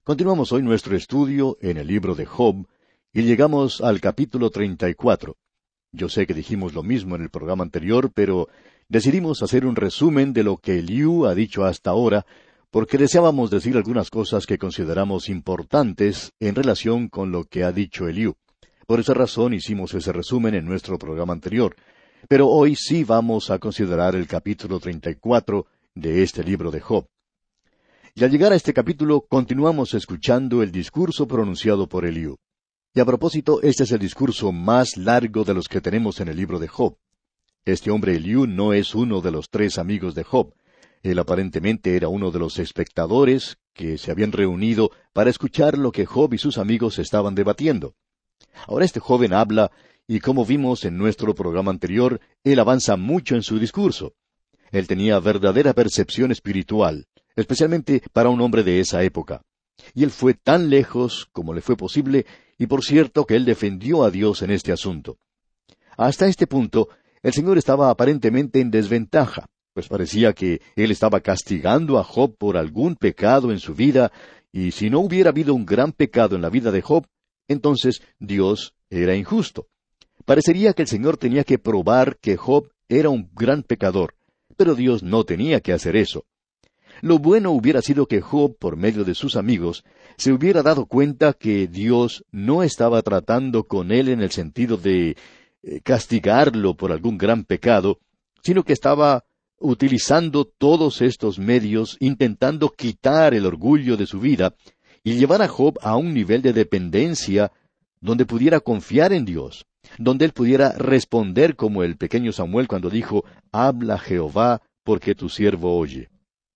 Continuamos hoy nuestro estudio en el libro de Job y llegamos al capítulo 34. Yo sé que dijimos lo mismo en el programa anterior, pero decidimos hacer un resumen de lo que Eliú ha dicho hasta ahora, porque deseábamos decir algunas cosas que consideramos importantes en relación con lo que ha dicho Eliú. Por esa razón hicimos ese resumen en nuestro programa anterior. Pero hoy sí vamos a considerar el capítulo 34 de este libro de Job. Y al llegar a este capítulo, continuamos escuchando el discurso pronunciado por Eliú. Y a propósito, este es el discurso más largo de los que tenemos en el libro de Job. Este hombre Eliú no es uno de los 3 amigos de Job. Él aparentemente era uno de los espectadores que se habían reunido para escuchar lo que Job y sus amigos estaban debatiendo. Ahora este joven habla, y como vimos en nuestro programa anterior, él avanza mucho en su discurso. Él tenía verdadera percepción espiritual, especialmente para un hombre de esa época. Y él fue tan lejos como le fue posible, y por cierto que él defendió a Dios en este asunto. Hasta este punto, el Señor estaba aparentemente en desventaja, pues parecía que Él estaba castigando a Job por algún pecado en su vida, y si no hubiera habido un gran pecado en la vida de Job, entonces Dios era injusto. Parecería que el Señor tenía que probar que Job era un gran pecador, pero Dios no tenía que hacer eso. Lo bueno hubiera sido que Job, por medio de sus amigos, se hubiera dado cuenta que Dios no estaba tratando con él en el sentido de castigarlo por algún gran pecado, sino que estaba utilizando todos estos medios, intentando quitar el orgullo de su vida y llevar a Job a un nivel de dependencia donde pudiera confiar en Dios, donde él pudiera responder como el pequeño Samuel cuando dijo, «Habla Jehová, porque tu siervo oye».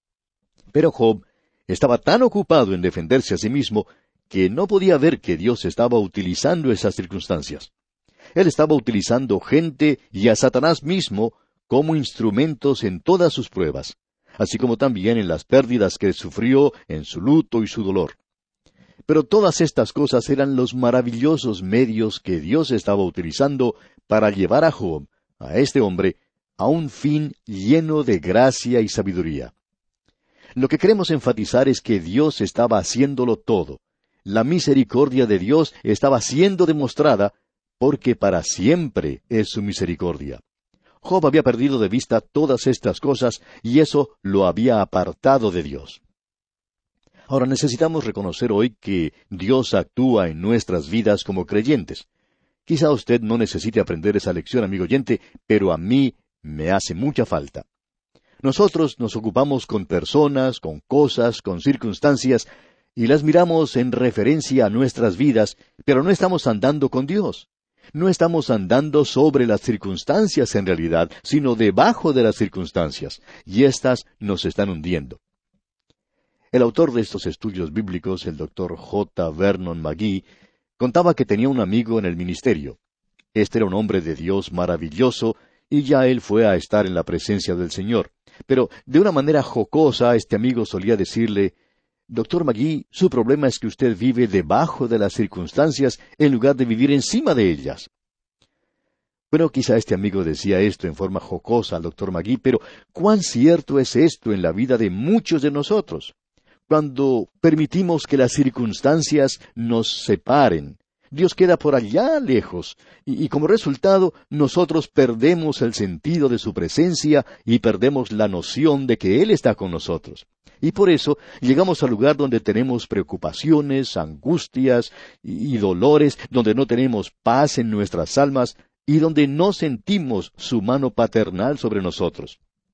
Pero Job estaba tan ocupado en defenderse a sí mismo que no podía ver que Dios estaba utilizando esas circunstancias. Él estaba utilizando gente y a Satanás mismo como instrumentos en todas sus pruebas, así como también en las pérdidas que sufrió en su luto y su dolor. Pero todas estas cosas eran los maravillosos medios que Dios estaba utilizando para llevar a Job, a este hombre, a un fin lleno de gracia y sabiduría. Lo que queremos enfatizar es que Dios estaba haciéndolo todo. La misericordia de Dios estaba siendo demostrada porque para siempre es su misericordia. Job había perdido de vista todas estas cosas y eso lo había apartado de Dios. Ahora necesitamos reconocer hoy que Dios actúa en nuestras vidas como creyentes. Quizá usted no necesite aprender esa lección, amigo oyente, pero a mí me hace mucha falta. Nosotros nos ocupamos con personas, con cosas, con circunstancias, y las miramos en referencia a nuestras vidas, pero no estamos andando con Dios. No estamos andando sobre las circunstancias en realidad, sino debajo de las circunstancias, y éstas nos están hundiendo. El autor de estos estudios bíblicos, el Dr. J. Vernon McGee, contaba que tenía un amigo en el ministerio. Este era un hombre de Dios maravilloso, y ya él fue a estar en la presencia del Señor. Pero de una manera jocosa, este amigo solía decirle, «Dr. McGee, su problema es que usted vive debajo de las circunstancias en lugar de vivir encima de ellas». Bueno, quizá este amigo decía esto en forma jocosa al Dr. McGee, pero ¿cuán cierto es esto en la vida de muchos de nosotros? Cuando permitimos que las circunstancias nos separen, Dios queda por allá lejos, y como resultado nosotros perdemos el sentido de su presencia y perdemos la noción de que Él está con nosotros. Y por eso llegamos al lugar donde tenemos preocupaciones, angustias y dolores, donde no tenemos paz en nuestras almas y donde no sentimos su mano paternal sobre nosotros.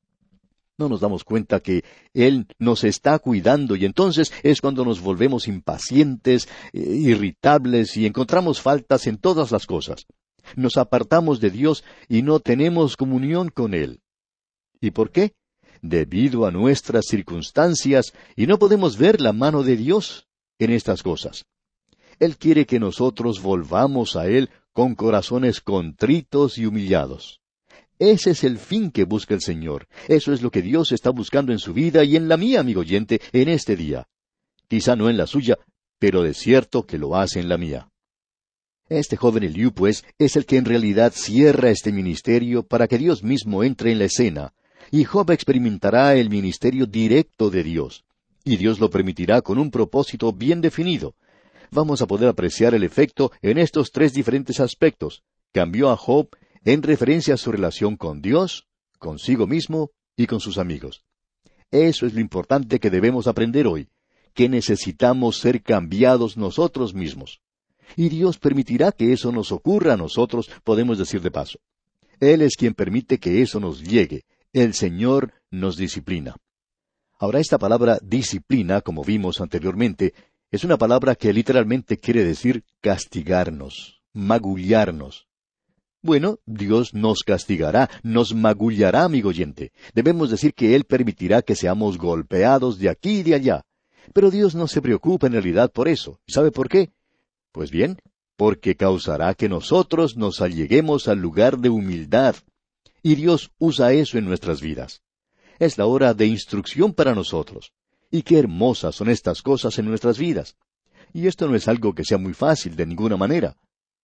No nos damos cuenta que Él nos está cuidando y entonces es cuando nos volvemos impacientes, irritables y encontramos faltas en todas las cosas. Nos apartamos de Dios y no tenemos comunión con Él. ¿Y por qué? Debido a nuestras circunstancias y no podemos ver la mano de Dios en estas cosas. Él quiere que nosotros volvamos a Él con corazones contritos y humillados. Ese es el fin que busca el Señor. Eso es lo que Dios está buscando en su vida y en la mía, amigo oyente, en este día. Quizá no en la suya, pero de cierto que lo hace en la mía. Este joven Eliú, pues, es el que en realidad cierra este ministerio para que Dios mismo entre en la escena, y Job experimentará el ministerio directo de Dios. y Dios lo permitirá con un propósito bien definido. Vamos a poder apreciar el efecto en estos tres diferentes aspectos. Cambió a Job en referencia a su relación con Dios, consigo mismo y con sus amigos. Eso es lo importante que debemos aprender hoy, que necesitamos ser cambiados nosotros mismos. Y Dios permitirá que eso nos ocurra a nosotros, podemos decir de paso. Él es quien permite que eso nos llegue. El Señor nos disciplina. Ahora, esta palabra disciplina, como vimos anteriormente, es una palabra que literalmente quiere decir castigarnos, magullarnos. Bueno, Dios nos castigará, nos magullará, amigo oyente. Debemos decir que Él permitirá que seamos golpeados de aquí y de allá. Pero Dios no se preocupa en realidad por eso. ¿Sabe por qué? Pues bien, porque causará que nosotros nos alleguemos al lugar de humildad. Y Dios usa eso en nuestras vidas. Es la hora de instrucción para nosotros. Y qué hermosas son estas cosas en nuestras vidas. Y esto no es algo que sea muy fácil de ninguna manera.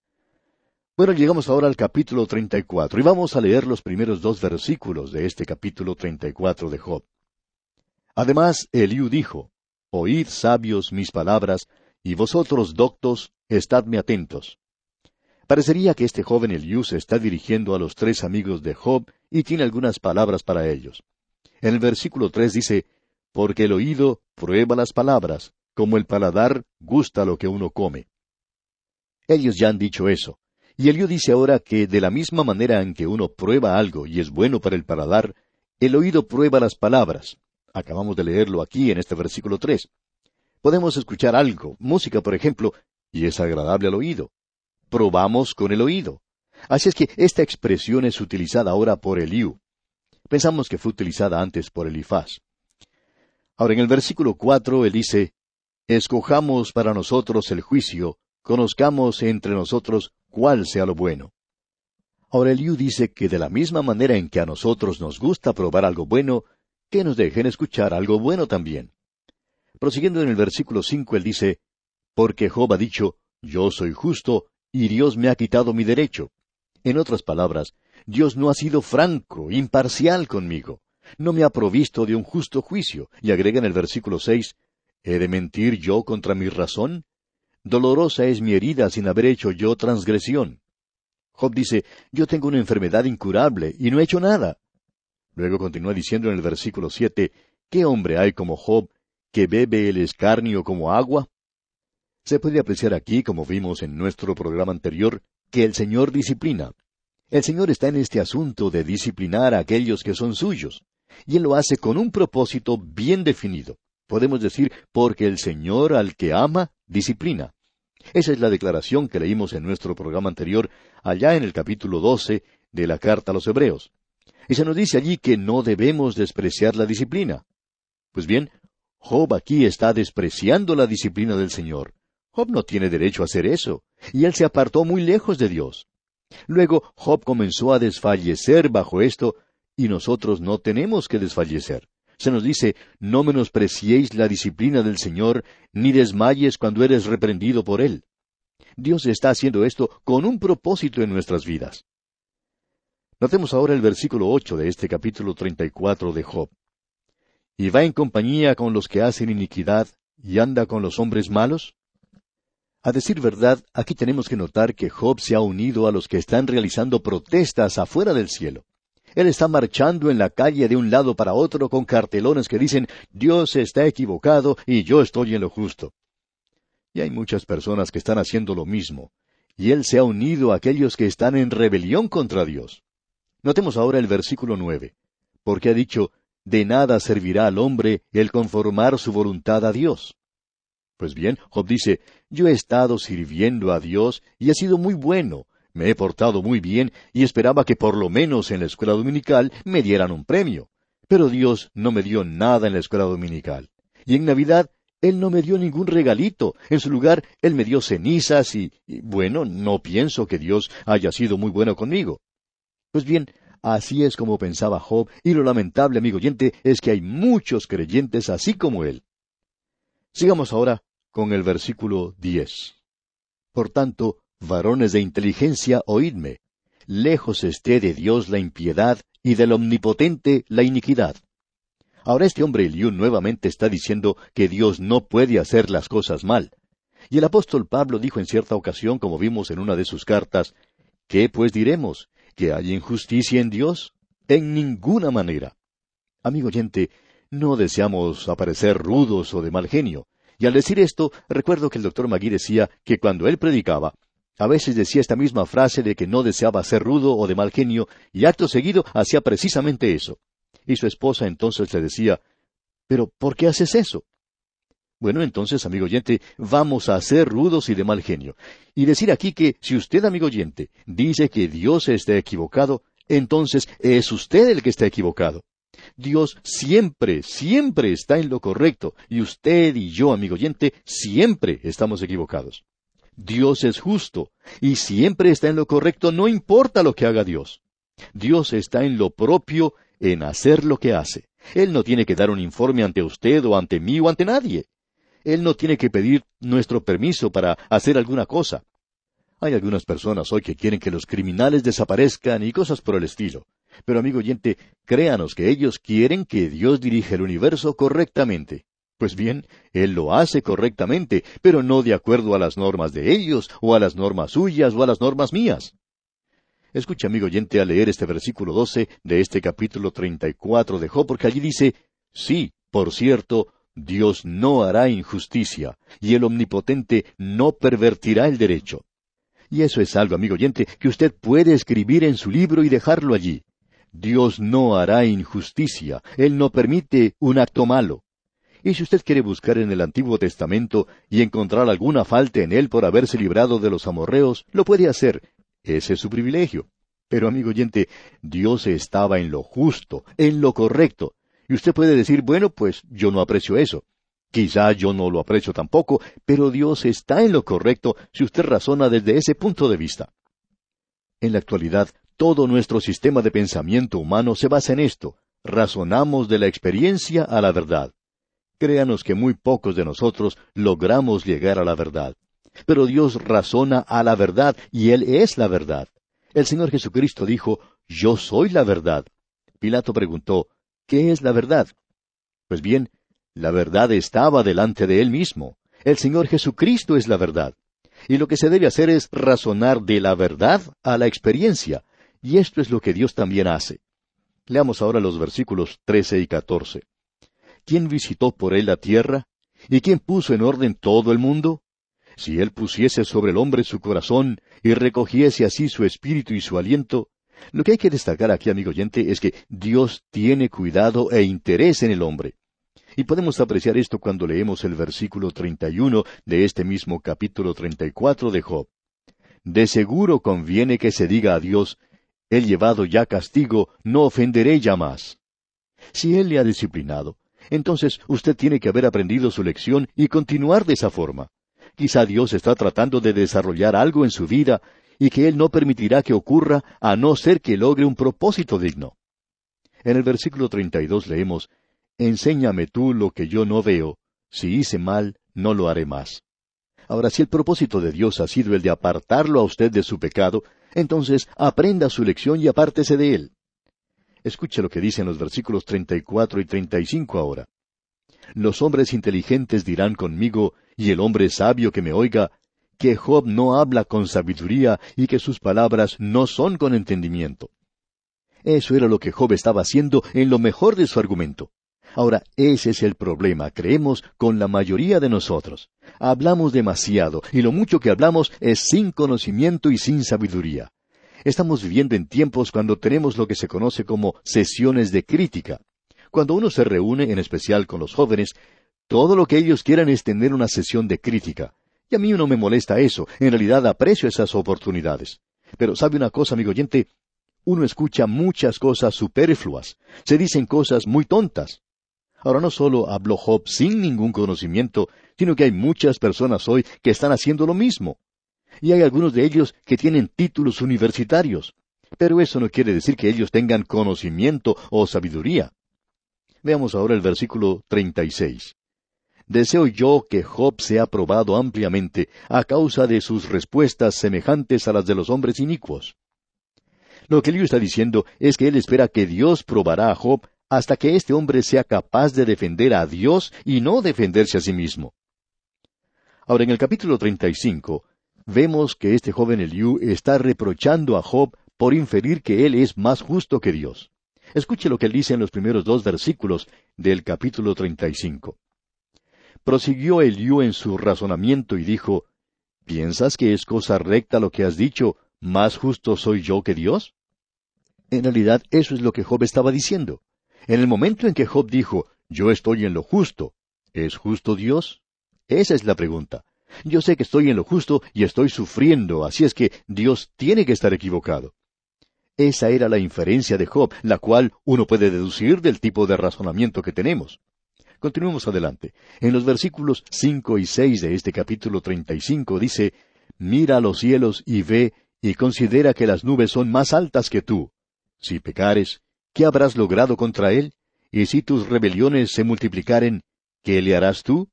Bueno, llegamos ahora al capítulo 34 y vamos a leer los primeros 2 versículos de este capítulo 34 de Job. Además, Eliú dijo, «Oíd, sabios, mis palabras, y vosotros, doctos, estadme atentos». Parecería que este joven Eliú se está dirigiendo a los 3 amigos de Job y tiene algunas palabras para ellos. En el versículo 3 dice, «Porque el oído prueba las palabras, como el paladar gusta lo que uno come». Ellos ya han dicho eso. Y Eliú dice ahora que de la misma manera en que uno prueba algo y es bueno para el paladar, el oído prueba las palabras. Acabamos de leerlo aquí en este versículo 3. Podemos escuchar algo, música por ejemplo, y es agradable al oído. Probamos con el oído. Así es que esta expresión es utilizada ahora por Eliú. Pensamos que fue utilizada antes por Elifaz. Ahora en el versículo 4 él dice, «Escojamos para nosotros el juicio, conozcamos entre nosotros cuál sea lo bueno». Ahora Eliú dice que de la misma manera en que a nosotros nos gusta probar algo bueno, que nos dejen escuchar algo bueno también. Prosiguiendo en el versículo 5 él dice, «Porque Job ha dicho, yo soy justo, y Dios me ha quitado mi derecho». En otras palabras, Dios no ha sido franco, imparcial conmigo. No me ha provisto de un justo juicio. Y agrega en el versículo 6, «¿He de mentir yo contra mi razón? Dolorosa es mi herida sin haber hecho yo transgresión». Job dice, «Yo tengo una enfermedad incurable y no he hecho nada». Luego continúa diciendo en el versículo 7, «¿Qué hombre hay como Job, que bebe el escarnio como agua?» Se puede apreciar aquí, como vimos en nuestro programa anterior, que el Señor disciplina. El Señor está en este asunto de disciplinar a aquellos que son suyos, y Él lo hace con un propósito bien definido. Podemos decir, porque el Señor al que ama, disciplina. Esa es la declaración que leímos en nuestro programa anterior, allá en el capítulo 12 de la carta a los Hebreos. Y se nos dice allí que no debemos despreciar la disciplina. Pues bien, Job aquí está despreciando la disciplina del Señor. Job no tiene derecho a hacer eso, y él se apartó muy lejos de Dios. Luego Job comenzó a desfallecer bajo esto, y nosotros no tenemos que desfallecer. Se nos dice, no menospreciéis la disciplina del Señor, ni desmayes cuando eres reprendido por Él. Dios está haciendo esto con un propósito en nuestras vidas. Notemos ahora el versículo 8 de este capítulo 34 de Job. ¿Y va en compañía con los que hacen iniquidad, y anda con los hombres malos? A decir verdad, aquí tenemos que notar que Job se ha unido a los que están realizando protestas afuera del cielo. Él está marchando en la calle de un lado para otro con cartelones que dicen, «Dios está equivocado y yo estoy en lo justo». Y hay muchas personas que están haciendo lo mismo, y él se ha unido a aquellos que están en rebelión contra Dios. Notemos ahora el versículo 9, porque ha dicho, «De nada servirá al hombre el conformar su voluntad a Dios». Pues bien, Job dice, «Yo he estado sirviendo a Dios y he sido muy bueno, me he portado muy bien y esperaba que por lo menos en la escuela dominical me dieran un premio. Pero Dios no me dio nada en la escuela dominical. Y en Navidad, Él no me dio ningún regalito. En su lugar, Él me dio cenizas y bueno, no pienso que Dios haya sido muy bueno conmigo». Pues bien, así es como pensaba Job, y lo lamentable, amigo oyente, es que hay muchos creyentes así como él. Sigamos ahora con el versículo 10. «Por tanto, varones de inteligencia, oídme. Lejos esté de Dios la impiedad, y del Omnipotente la iniquidad». Ahora este hombre Eliú nuevamente está diciendo que Dios no puede hacer las cosas mal. Y el apóstol Pablo dijo en cierta ocasión, como vimos en una de sus cartas, ¿qué pues diremos? ¿Que hay injusticia en Dios? En ninguna manera. Amigo oyente, no deseamos aparecer rudos o de mal genio. Y al decir esto, recuerdo que el doctor Magui decía que cuando él predicaba, a veces decía esta misma frase de que no deseaba ser rudo o de mal genio, y acto seguido hacía precisamente eso. Y su esposa entonces le decía, ¿pero por qué haces eso? Bueno, entonces, amigo oyente, vamos a ser rudos y de mal genio. Y decir aquí que si usted, amigo oyente, dice que Dios está equivocado, entonces es usted el que está equivocado. Dios siempre, siempre está en lo correcto, y usted y yo, amigo oyente, siempre estamos equivocados. Dios es justo, y siempre está en lo correcto, no importa lo que haga Dios. Dios está en lo propio, en hacer lo que hace. Él no tiene que dar un informe ante usted o ante mí o ante nadie. Él no tiene que pedir nuestro permiso para hacer alguna cosa. Hay algunas personas hoy que quieren que los criminales desaparezcan y cosas por el estilo. Pero amigo oyente, créanos que ellos quieren que Dios dirija el universo correctamente. Pues bien, Él lo hace correctamente, pero no de acuerdo a las normas de ellos, o a las normas suyas, o a las normas mías. Escucha, amigo oyente, a leer este versículo 12 de este capítulo 34 de Job, porque allí dice, sí, por cierto, Dios no hará injusticia, y el Omnipotente no pervertirá el derecho. Y eso es algo, amigo oyente, que usted puede escribir en su libro y dejarlo allí. Dios no hará injusticia, Él no permite un acto malo. Y si usted quiere buscar en el Antiguo Testamento y encontrar alguna falta en él por haberse librado de los amorreos, lo puede hacer. Ese es su privilegio. Pero, amigo oyente, Dios estaba en lo justo, en lo correcto. Y usted puede decir, bueno, pues yo no aprecio eso. Quizá yo no lo aprecio tampoco, pero Dios está en lo correcto si usted razona desde ese punto de vista. En la actualidad, todo nuestro sistema de pensamiento humano se basa en esto. Razonamos de la experiencia a la verdad. Créanos que muy pocos de nosotros logramos llegar a la verdad. Pero Dios razona a la verdad, y Él es la verdad. El Señor Jesucristo dijo, yo soy la verdad. Pilato preguntó, ¿qué es la verdad? Pues bien, la verdad estaba delante de Él mismo. El Señor Jesucristo es la verdad. Y lo que se debe hacer es razonar de la verdad a la experiencia, y esto es lo que Dios también hace. Leamos ahora los versículos 13 y 14. ¿Quién visitó por él la tierra? ¿Y quién puso en orden todo el mundo? Si él pusiese sobre el hombre su corazón y recogiese así su espíritu y su aliento, lo que hay que destacar aquí, amigo oyente, es que Dios tiene cuidado e interés en el hombre. Y podemos apreciar esto cuando leemos el versículo 31 de este mismo capítulo 34 de Job. De seguro conviene que se diga a Dios, he llevado ya castigo, no ofenderé ya más. Si Él le ha disciplinado, entonces usted tiene que haber aprendido su lección y continuar de esa forma. Quizá Dios está tratando de desarrollar algo en su vida y que Él no permitirá que ocurra a no ser que logre un propósito digno. En el versículo 32 leemos, enséñame tú lo que yo no veo, si hice mal, no lo haré más. Ahora, si el propósito de Dios ha sido el de apartarlo a usted de su pecado, entonces aprenda su lección y apártese de él. Escuche lo que dicen los versículos 34 y 35 ahora. Los hombres inteligentes dirán conmigo, y el hombre sabio que me oiga, que Job no habla con sabiduría y que sus palabras no son con entendimiento. Eso era lo que Job estaba haciendo en lo mejor de su argumento. Ahora, ese es el problema, creemos, con la mayoría de nosotros. Hablamos demasiado, y lo mucho que hablamos es sin conocimiento y sin sabiduría. Estamos viviendo en tiempos cuando tenemos lo que se conoce como sesiones de crítica. Cuando uno se reúne, en especial con los jóvenes, todo lo que ellos quieran es tener una sesión de crítica. Y a mí no me molesta eso, en realidad aprecio esas oportunidades. Pero ¿sabe una cosa, amigo oyente? Uno escucha muchas cosas superfluas. Se dicen cosas muy tontas. Ahora, no solo habló Job sin ningún conocimiento, sino que hay muchas personas hoy que están haciendo lo mismo. Y hay algunos de ellos que tienen títulos universitarios. Pero eso no quiere decir que ellos tengan conocimiento o sabiduría. Veamos ahora el versículo 36. Deseo yo que Job sea probado ampliamente a causa de sus respuestas semejantes a las de los hombres inicuos. Lo que Eliú está diciendo es que él espera que Dios probará a Job hasta que este hombre sea capaz de defender a Dios y no defenderse a sí mismo. Ahora, en el capítulo 35, vemos que este joven Eliú está reprochando a Job por inferir que él es más justo que Dios. Escuche lo que él dice en los primeros 2 versículos del capítulo 35. Prosiguió Eliú en su razonamiento y dijo, ¿piensas que es cosa recta lo que has dicho, más justo soy yo que Dios? En realidad, eso es lo que Job estaba diciendo. En el momento en que Job dijo, yo estoy en lo justo, ¿es justo Dios? Esa es la pregunta. Yo sé que estoy en lo justo y estoy sufriendo, así es que Dios tiene que estar equivocado. Esa era la inferencia de Job, la cual uno puede deducir del tipo de razonamiento que tenemos. Continuemos adelante. En los versículos 5 y 6 de este capítulo 35 dice, mira los cielos y ve, y considera que las nubes son más altas que tú. Si pecares, ¿qué habrás logrado contra él? Y si tus rebeliones se multiplicaren, ¿qué le harás tú?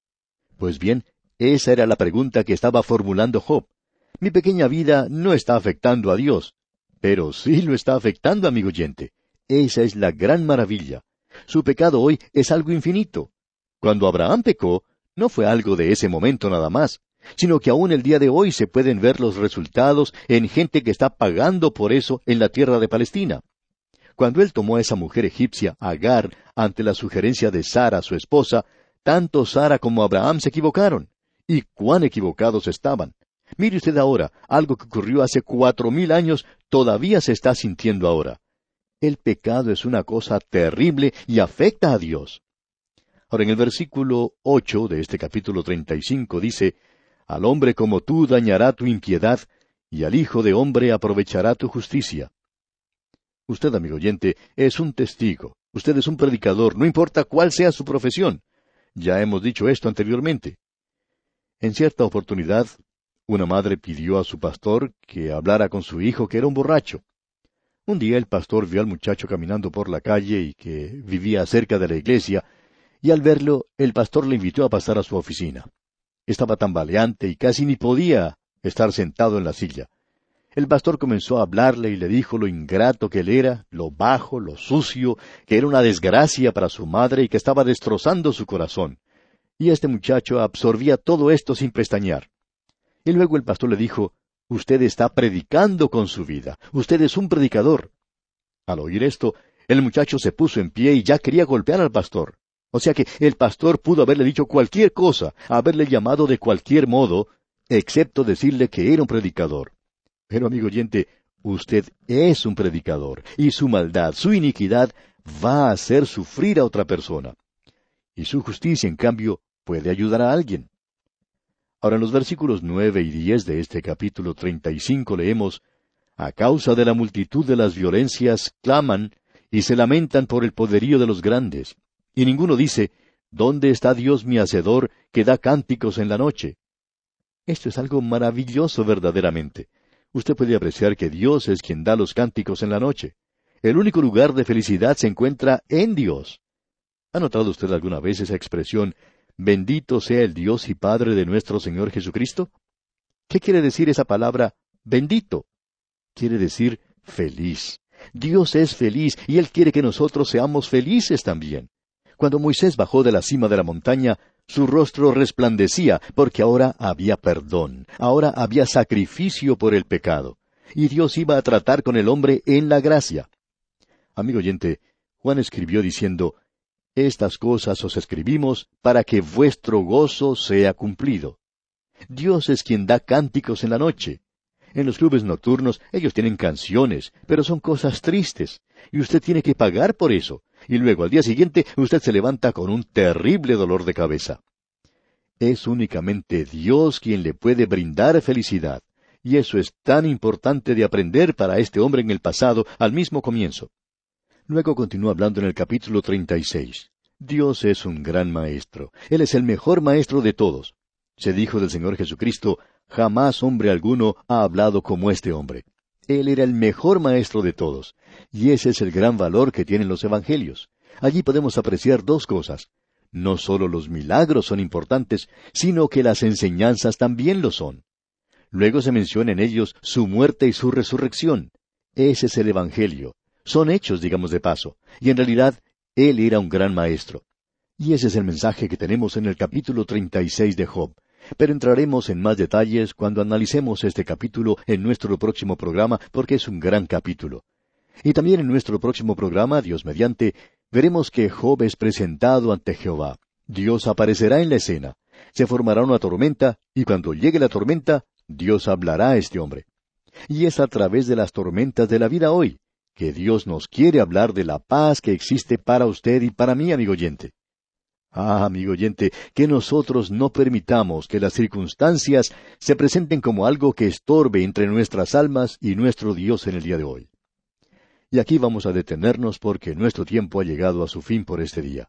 Pues bien, esa era la pregunta que estaba formulando Job. Mi pequeña vida no está afectando a Dios, pero sí lo está afectando, amigo oyente. Esa es la gran maravilla. Su pecado hoy es algo infinito. Cuando Abraham pecó, no fue algo de ese momento nada más, sino que aún el día de hoy se pueden ver los resultados en gente que está pagando por eso en la tierra de Palestina. Cuando él tomó a esa mujer egipcia, Agar, ante la sugerencia de Sara, su esposa, tanto Sara como Abraham se equivocaron. Y cuán equivocados estaban. Mire usted ahora, algo que ocurrió hace 4,000 años todavía se está sintiendo ahora. El pecado es una cosa terrible y afecta a Dios. Ahora, en el versículo 8 de este capítulo 35 dice, al hombre como tú dañará tu impiedad, y al hijo de hombre aprovechará tu justicia. Usted, amigo oyente, es un testigo. Usted es un predicador, no importa cuál sea su profesión. Ya hemos dicho esto anteriormente. En cierta oportunidad, una madre pidió a su pastor que hablara con su hijo, que era un borracho. Un día el pastor vio al muchacho caminando por la calle y que vivía cerca de la iglesia, y al verlo, el pastor le invitó a pasar a su oficina. Estaba tambaleante y casi ni podía estar sentado en la silla. El pastor comenzó a hablarle y le dijo lo ingrato que él era, lo bajo, lo sucio, que era una desgracia para su madre y que estaba destrozando su corazón. Y este muchacho absorbía todo esto sin pestañear. Y luego el pastor le dijo, usted está predicando con su vida, usted es un predicador. Al oír esto, el muchacho se puso en pie y ya quería golpear al pastor. O sea que el pastor pudo haberle dicho cualquier cosa, haberle llamado de cualquier modo, excepto decirle que era un predicador. Pero, amigo oyente, usted es un predicador, y su maldad, su iniquidad, va a hacer sufrir a otra persona. Y su justicia, en cambio, puede ayudar a alguien. Ahora, en los versículos 9 y 10 de este capítulo 35 leemos, a causa de la multitud de las violencias, claman, y se lamentan por el poderío de los grandes. Y ninguno dice, ¿dónde está Dios mi hacedor, que da cánticos en la noche? Esto es algo maravilloso verdaderamente. Usted puede apreciar que Dios es quien da los cánticos en la noche. El único lugar de felicidad se encuentra en Dios. ¿Ha notado usted alguna vez esa expresión, bendito sea el Dios y Padre de nuestro Señor Jesucristo? ¿Qué quiere decir esa palabra, bendito? Quiere decir feliz. Dios es feliz y Él quiere que nosotros seamos felices también. Cuando Moisés bajó de la cima de la montaña, su rostro resplandecía, porque ahora había perdón, ahora había sacrificio por el pecado, y Dios iba a tratar con el hombre en la gracia. Amigo oyente, Juan escribió diciendo, estas cosas os escribimos para que vuestro gozo sea cumplido. Dios es quien da cánticos en la noche. En los clubes nocturnos ellos tienen canciones, pero son cosas tristes, y usted tiene que pagar por eso. Y luego al día siguiente usted se levanta con un terrible dolor de cabeza. Es únicamente Dios quien le puede brindar felicidad, y eso es tan importante de aprender para este hombre en el pasado, al mismo comienzo. Luego continúa hablando en el capítulo 36. Dios es un gran maestro. Él es el mejor maestro de todos. Se dijo del Señor Jesucristo, jamás hombre alguno ha hablado como este hombre. Él era el mejor maestro de todos. Y ese es el gran valor que tienen los evangelios. Allí podemos apreciar dos cosas. No solo los milagros son importantes, sino que las enseñanzas también lo son. Luego se menciona en ellos su muerte y su resurrección. Ese es el evangelio. Son hechos, digamos de paso. Y en realidad, Él era un gran maestro. Y ese es el mensaje que tenemos en el capítulo 36 de Job. Pero entraremos en más detalles cuando analicemos este capítulo en nuestro próximo programa, porque es un gran capítulo. Y también en nuestro próximo programa, Dios mediante, veremos que Job es presentado ante Jehová. Dios aparecerá en la escena. Se formará una tormenta, y cuando llegue la tormenta, Dios hablará a este hombre. Y es a través de las tormentas de la vida hoy que Dios nos quiere hablar de la paz que existe para usted y para mí, amigo oyente. Amigo oyente, que nosotros no permitamos que las circunstancias se presenten como algo que estorbe entre nuestras almas y nuestro Dios en el día de hoy. Y aquí vamos a detenernos porque nuestro tiempo ha llegado a su fin por este día.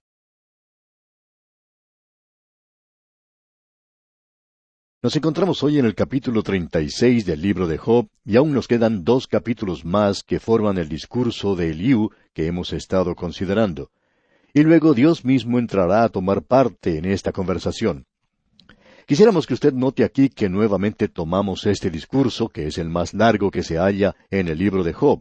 Nos encontramos hoy en el capítulo 36 del libro de Job, y aún nos quedan 2 capítulos más que forman el discurso de Eliú que hemos estado considerando. Y luego Dios mismo entrará a tomar parte en esta conversación. Quisiéramos que usted note aquí que nuevamente tomamos este discurso, que es el más largo que se halla en el libro de Job.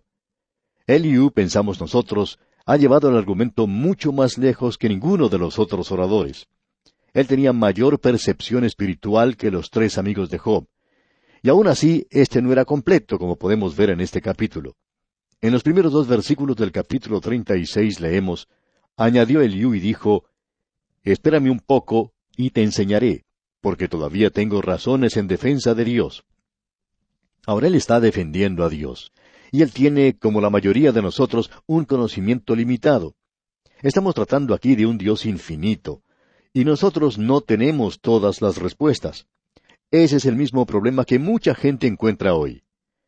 Eliú, pensamos nosotros, ha llevado el argumento mucho más lejos que ninguno de los otros oradores. Él tenía mayor percepción espiritual que los 3 amigos de Job. Y aún así, este no era completo, como podemos ver en este capítulo. En los primeros 2 versículos del capítulo 36 leemos: añadió Eliú y dijo: espérame un poco, y te enseñaré, porque todavía tengo razones en defensa de Dios. Ahora él está defendiendo a Dios, y él tiene, como la mayoría de nosotros, un conocimiento limitado. Estamos tratando aquí de un Dios infinito, y nosotros no tenemos todas las respuestas. Ese es el mismo problema que mucha gente encuentra hoy.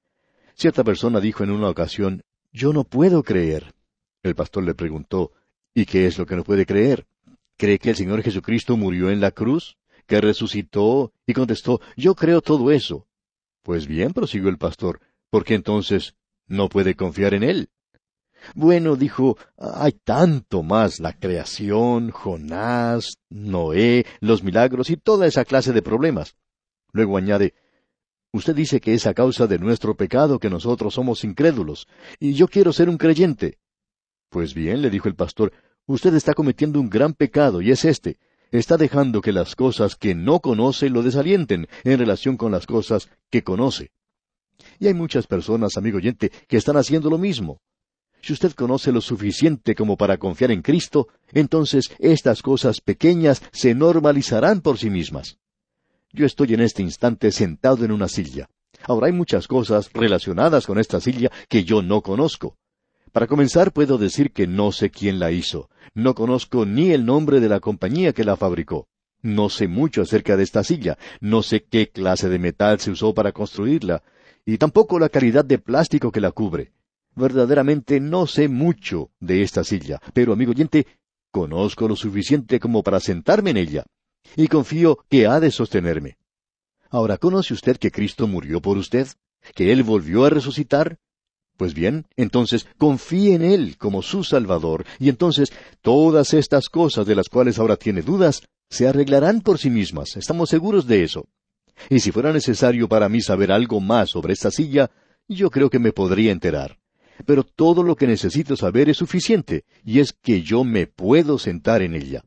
Cierta persona dijo en una ocasión: yo no puedo creer. El pastor le preguntó: ¿y qué es lo que no puede creer? ¿Cree que el Señor Jesucristo murió en la cruz? ¿Que resucitó? Y contestó: yo creo todo eso. Pues bien, prosiguió el pastor, ¿por qué entonces no puede confiar en Él? Bueno, dijo, hay tanto más: la creación, Jonás, Noé, los milagros y toda esa clase de problemas. Luego añade: usted dice que es a causa de nuestro pecado que nosotros somos incrédulos, y yo quiero ser un creyente. Pues bien, le dijo el pastor, usted está cometiendo un gran pecado, y es este: está dejando que las cosas que no conoce lo desalienten en relación con las cosas que conoce. Y hay muchas personas, amigo oyente, que están haciendo lo mismo. Si usted conoce lo suficiente como para confiar en Cristo, entonces estas cosas pequeñas se normalizarán por sí mismas. Yo estoy en este instante sentado en una silla. Ahora hay muchas cosas relacionadas con esta silla que yo no conozco. Para comenzar, puedo decir que no sé quién la hizo. No conozco ni el nombre de la compañía que la fabricó. No sé mucho acerca de esta silla. No sé qué clase de metal se usó para construirla. Y tampoco la calidad de plástico que la cubre. Verdaderamente no sé mucho de esta silla. Pero, amigo oyente, conozco lo suficiente como para sentarme en ella. Y confío que ha de sostenerme. Ahora, ¿conoce usted que Cristo murió por usted? ¿Que Él volvió a resucitar? Pues bien, entonces confíe en Él como su Salvador, y entonces todas estas cosas de las cuales ahora tiene dudas se arreglarán por sí mismas. Estamos seguros de eso. Y si fuera necesario para mí saber algo más sobre esta silla, yo creo que me podría enterar. Pero todo lo que necesito saber es suficiente, y es que yo me puedo sentar en ella.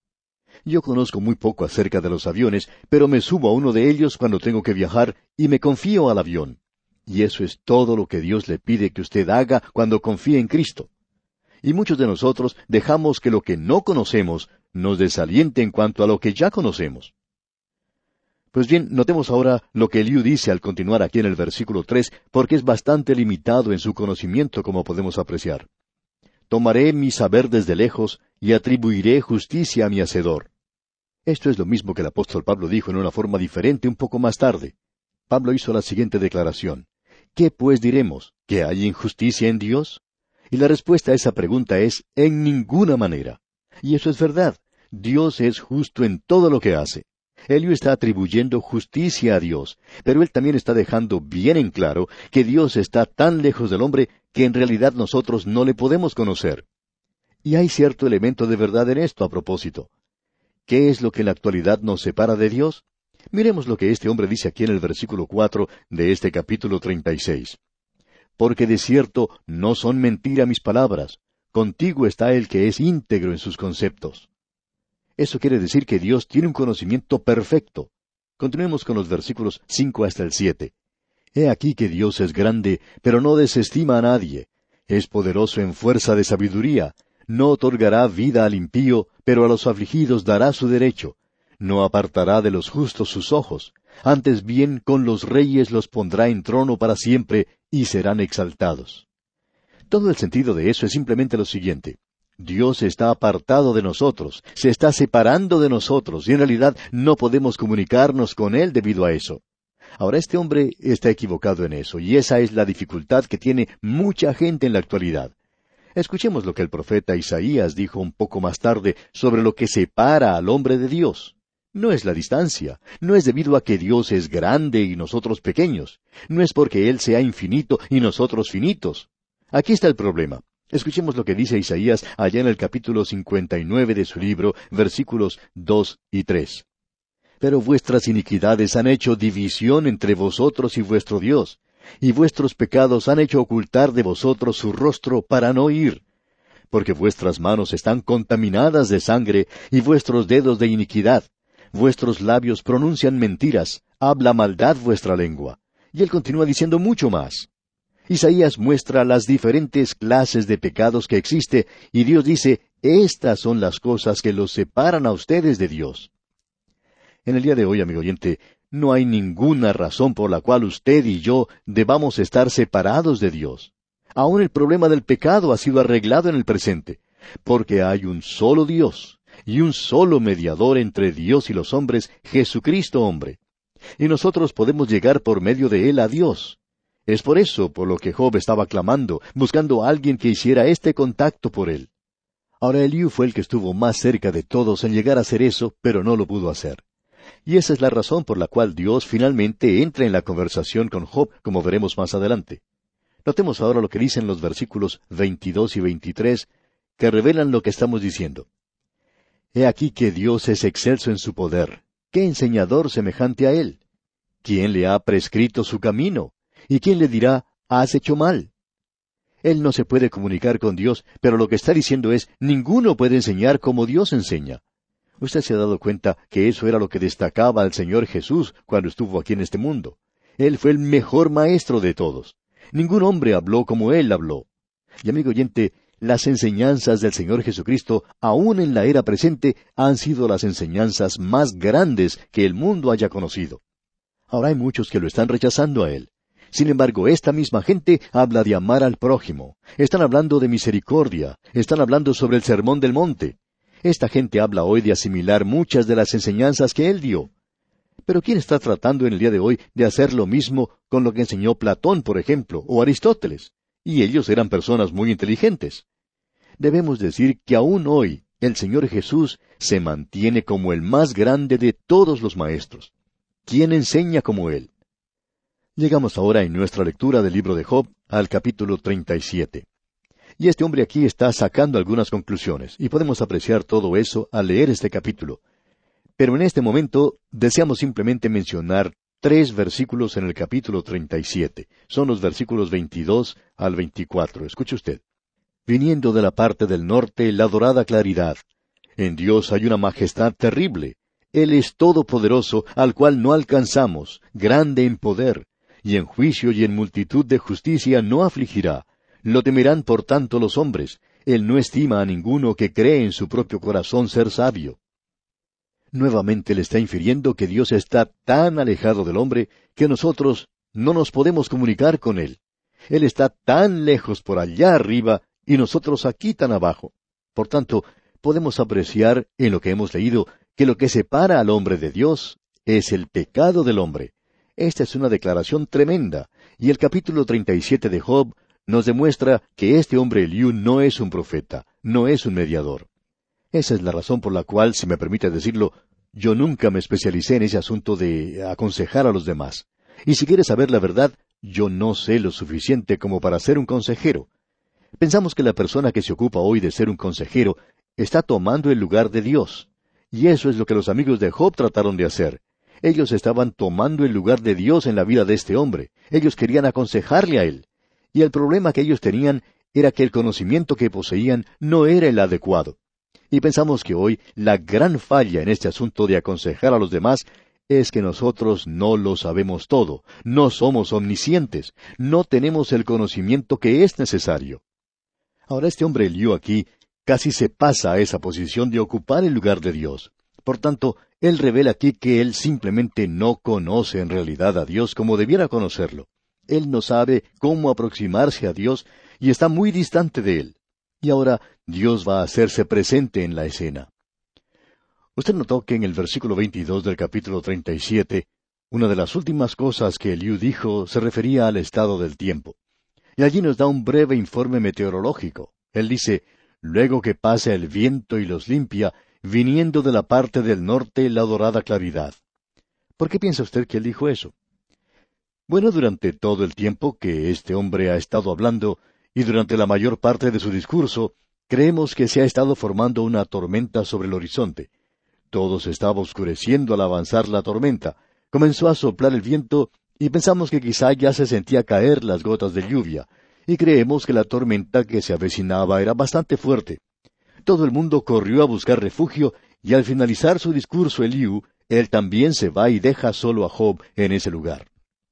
Yo conozco muy poco acerca de los aviones, pero me subo a uno de ellos cuando tengo que viajar y me confío al avión. Y eso es todo lo que Dios le pide que usted haga cuando confíe en Cristo. Y muchos de nosotros dejamos que lo que no conocemos nos desaliente en cuanto a lo que ya conocemos. Pues bien, notemos ahora lo que Eliú dice al continuar aquí en el versículo 3, porque es bastante limitado en su conocimiento, como podemos apreciar. Tomaré mi saber desde lejos y atribuiré justicia a mi Hacedor. Esto es lo mismo que el apóstol Pablo dijo en una forma diferente un poco más tarde. Pablo hizo la siguiente declaración: ¿qué pues diremos? ¿Que hay injusticia en Dios? Y la respuesta a esa pregunta es: en ninguna manera. Y eso es verdad. Dios es justo en todo lo que hace. Eliú está atribuyendo justicia a Dios, pero él también está dejando bien en claro que Dios está tan lejos del hombre que en realidad nosotros no le podemos conocer. Y hay cierto elemento de verdad en esto a propósito. ¿Qué es lo que en la actualidad nos separa de Dios? Miremos lo que este hombre dice aquí en el versículo 4 de este capítulo 36. Porque de cierto no son mentira mis palabras, contigo está el que es íntegro en sus conceptos. Eso quiere decir que Dios tiene un conocimiento perfecto. Continuemos con los versículos 5 hasta el 7. He aquí que Dios es grande, pero no desestima a nadie. Es poderoso en fuerza de sabiduría. No otorgará vida al impío, pero a los afligidos dará su derecho. No apartará de los justos sus ojos. Antes bien, con los reyes los pondrá en trono para siempre, y serán exaltados. Todo el sentido de eso es simplemente lo siguiente. Dios está apartado de nosotros, se está separando de nosotros, y en realidad no podemos comunicarnos con Él debido a eso. Ahora, este hombre está equivocado en eso, y esa es la dificultad que tiene mucha gente en la actualidad. Escuchemos lo que el profeta Isaías dijo un poco más tarde sobre lo que separa al hombre de Dios. No es la distancia, no es debido a que Dios es grande y nosotros pequeños, no es porque Él sea infinito y nosotros finitos. Aquí está el problema. Escuchemos lo que dice Isaías allá en el capítulo 59 de su libro, versículos 2 y 3. Pero vuestras iniquidades han hecho división entre vosotros y vuestro Dios, y vuestros pecados han hecho ocultar de vosotros su rostro para no ir. Porque vuestras manos están contaminadas de sangre, y vuestros dedos de iniquidad. Vuestros labios pronuncian mentiras, habla maldad vuestra lengua. Y él continúa diciendo mucho más. Isaías muestra las diferentes clases de pecados que existe, y Dios dice, estas son las cosas que los separan a ustedes de Dios. En el día de hoy, amigo oyente, no hay ninguna razón por la cual usted y yo debamos estar separados de Dios. Aún el problema del pecado ha sido arreglado en el presente, porque hay un solo Dios, y un solo mediador entre Dios y los hombres, Jesucristo hombre. Y nosotros podemos llegar por medio de Él a Dios. Es por eso por lo que Job estaba clamando, buscando a alguien que hiciera este contacto por él. Ahora Eliú fue el que estuvo más cerca de todos en llegar a hacer eso, pero no lo pudo hacer. Y esa es la razón por la cual Dios finalmente entra en la conversación con Job, como veremos más adelante. Notemos ahora lo que dicen los versículos 22 y 23, que revelan lo que estamos diciendo. He aquí que Dios es excelso en su poder. ¿Qué enseñador semejante a Él? ¿Quién le ha prescrito su camino? ¿Y quién le dirá, has hecho mal? Él no se puede comunicar con Dios, pero lo que está diciendo es, ninguno puede enseñar como Dios enseña. Usted se ha dado cuenta que eso era lo que destacaba al Señor Jesús cuando estuvo aquí en este mundo. Él fue el mejor maestro de todos. Ningún hombre habló como Él habló. Y amigo oyente, las enseñanzas del Señor Jesucristo, aún en la era presente, han sido las enseñanzas más grandes que el mundo haya conocido. Ahora hay muchos que lo están rechazando a Él. Sin embargo, esta misma gente habla de amar al prójimo. Están hablando de misericordia. Están hablando sobre el Sermón del Monte. Esta gente habla hoy de asimilar muchas de las enseñanzas que Él dio. Pero ¿quién está tratando en el día de hoy de hacer lo mismo con lo que enseñó Platón, por ejemplo, o Aristóteles? Y ellos eran personas muy inteligentes. Debemos decir que aún hoy el Señor Jesús se mantiene como el más grande de todos los maestros. ¿Quién enseña como Él? Llegamos ahora en nuestra lectura del libro de Job al capítulo 37. Y este hombre aquí está sacando algunas conclusiones, y podemos apreciar todo eso al leer este capítulo. Pero en este momento deseamos simplemente mencionar 3 versículos en el capítulo 37. Son los versículos 22 al 24. Escuche usted. Viniendo de la parte del norte la dorada claridad. En Dios hay una majestad terrible. Él es todopoderoso, al cual no alcanzamos, grande en poder. Y en juicio y en multitud de justicia no afligirá. Lo temerán por tanto los hombres. Él no estima a ninguno que cree en su propio corazón ser sabio. Nuevamente le está infiriendo que Dios está tan alejado del hombre que nosotros no nos podemos comunicar con Él. Él está tan lejos por allá arriba y nosotros aquí tan abajo. Por tanto, podemos apreciar en lo que hemos leído que lo que separa al hombre de Dios es el pecado del hombre. Esta es una declaración tremenda, y el capítulo 37 de Job nos demuestra que este hombre Eliú no es un profeta, no es un mediador. Esa es la razón por la cual, si me permite decirlo, yo nunca me especialicé en ese asunto de aconsejar a los demás. Y si quieres saber la verdad, yo no sé lo suficiente como para ser un consejero. Pensamos que la persona que se ocupa hoy de ser un consejero está tomando el lugar de Dios. Y eso es lo que los amigos de Job trataron de hacer. Ellos estaban tomando el lugar de Dios en la vida de este hombre. Ellos querían aconsejarle a él. Y el problema que ellos tenían era que el conocimiento que poseían no era el adecuado. Y pensamos que hoy la gran falla en este asunto de aconsejar a los demás es que nosotros no lo sabemos todo, no somos omniscientes, no tenemos el conocimiento que es necesario. Ahora este hombre Eliú aquí casi se pasa a esa posición de ocupar el lugar de Dios. Por tanto, él revela aquí que él simplemente no conoce en realidad a Dios como debiera conocerlo. Él no sabe cómo aproximarse a Dios y está muy distante de él. Y ahora Dios va a hacerse presente en la escena. Usted notó que en el versículo 22 del capítulo 37, una de las últimas cosas que Eliú dijo se refería al estado del tiempo. Y allí nos da un breve informe meteorológico. Él dice, luego que pasa el viento y los limpia, viniendo de la parte del norte la dorada claridad. ¿Por qué piensa usted que él dijo eso? Bueno, durante todo el tiempo que este hombre ha estado hablando, y durante la mayor parte de su discurso, creemos que se ha estado formando una tormenta sobre el horizonte. Todo se estaba oscureciendo al avanzar la tormenta. Comenzó a soplar el viento, y pensamos que quizá ya se sentía caer las gotas de lluvia, y creemos que la tormenta que se avecinaba era bastante fuerte. Todo el mundo corrió a buscar refugio, y al finalizar su discurso Eliú, él también se va y deja solo a Job en ese lugar.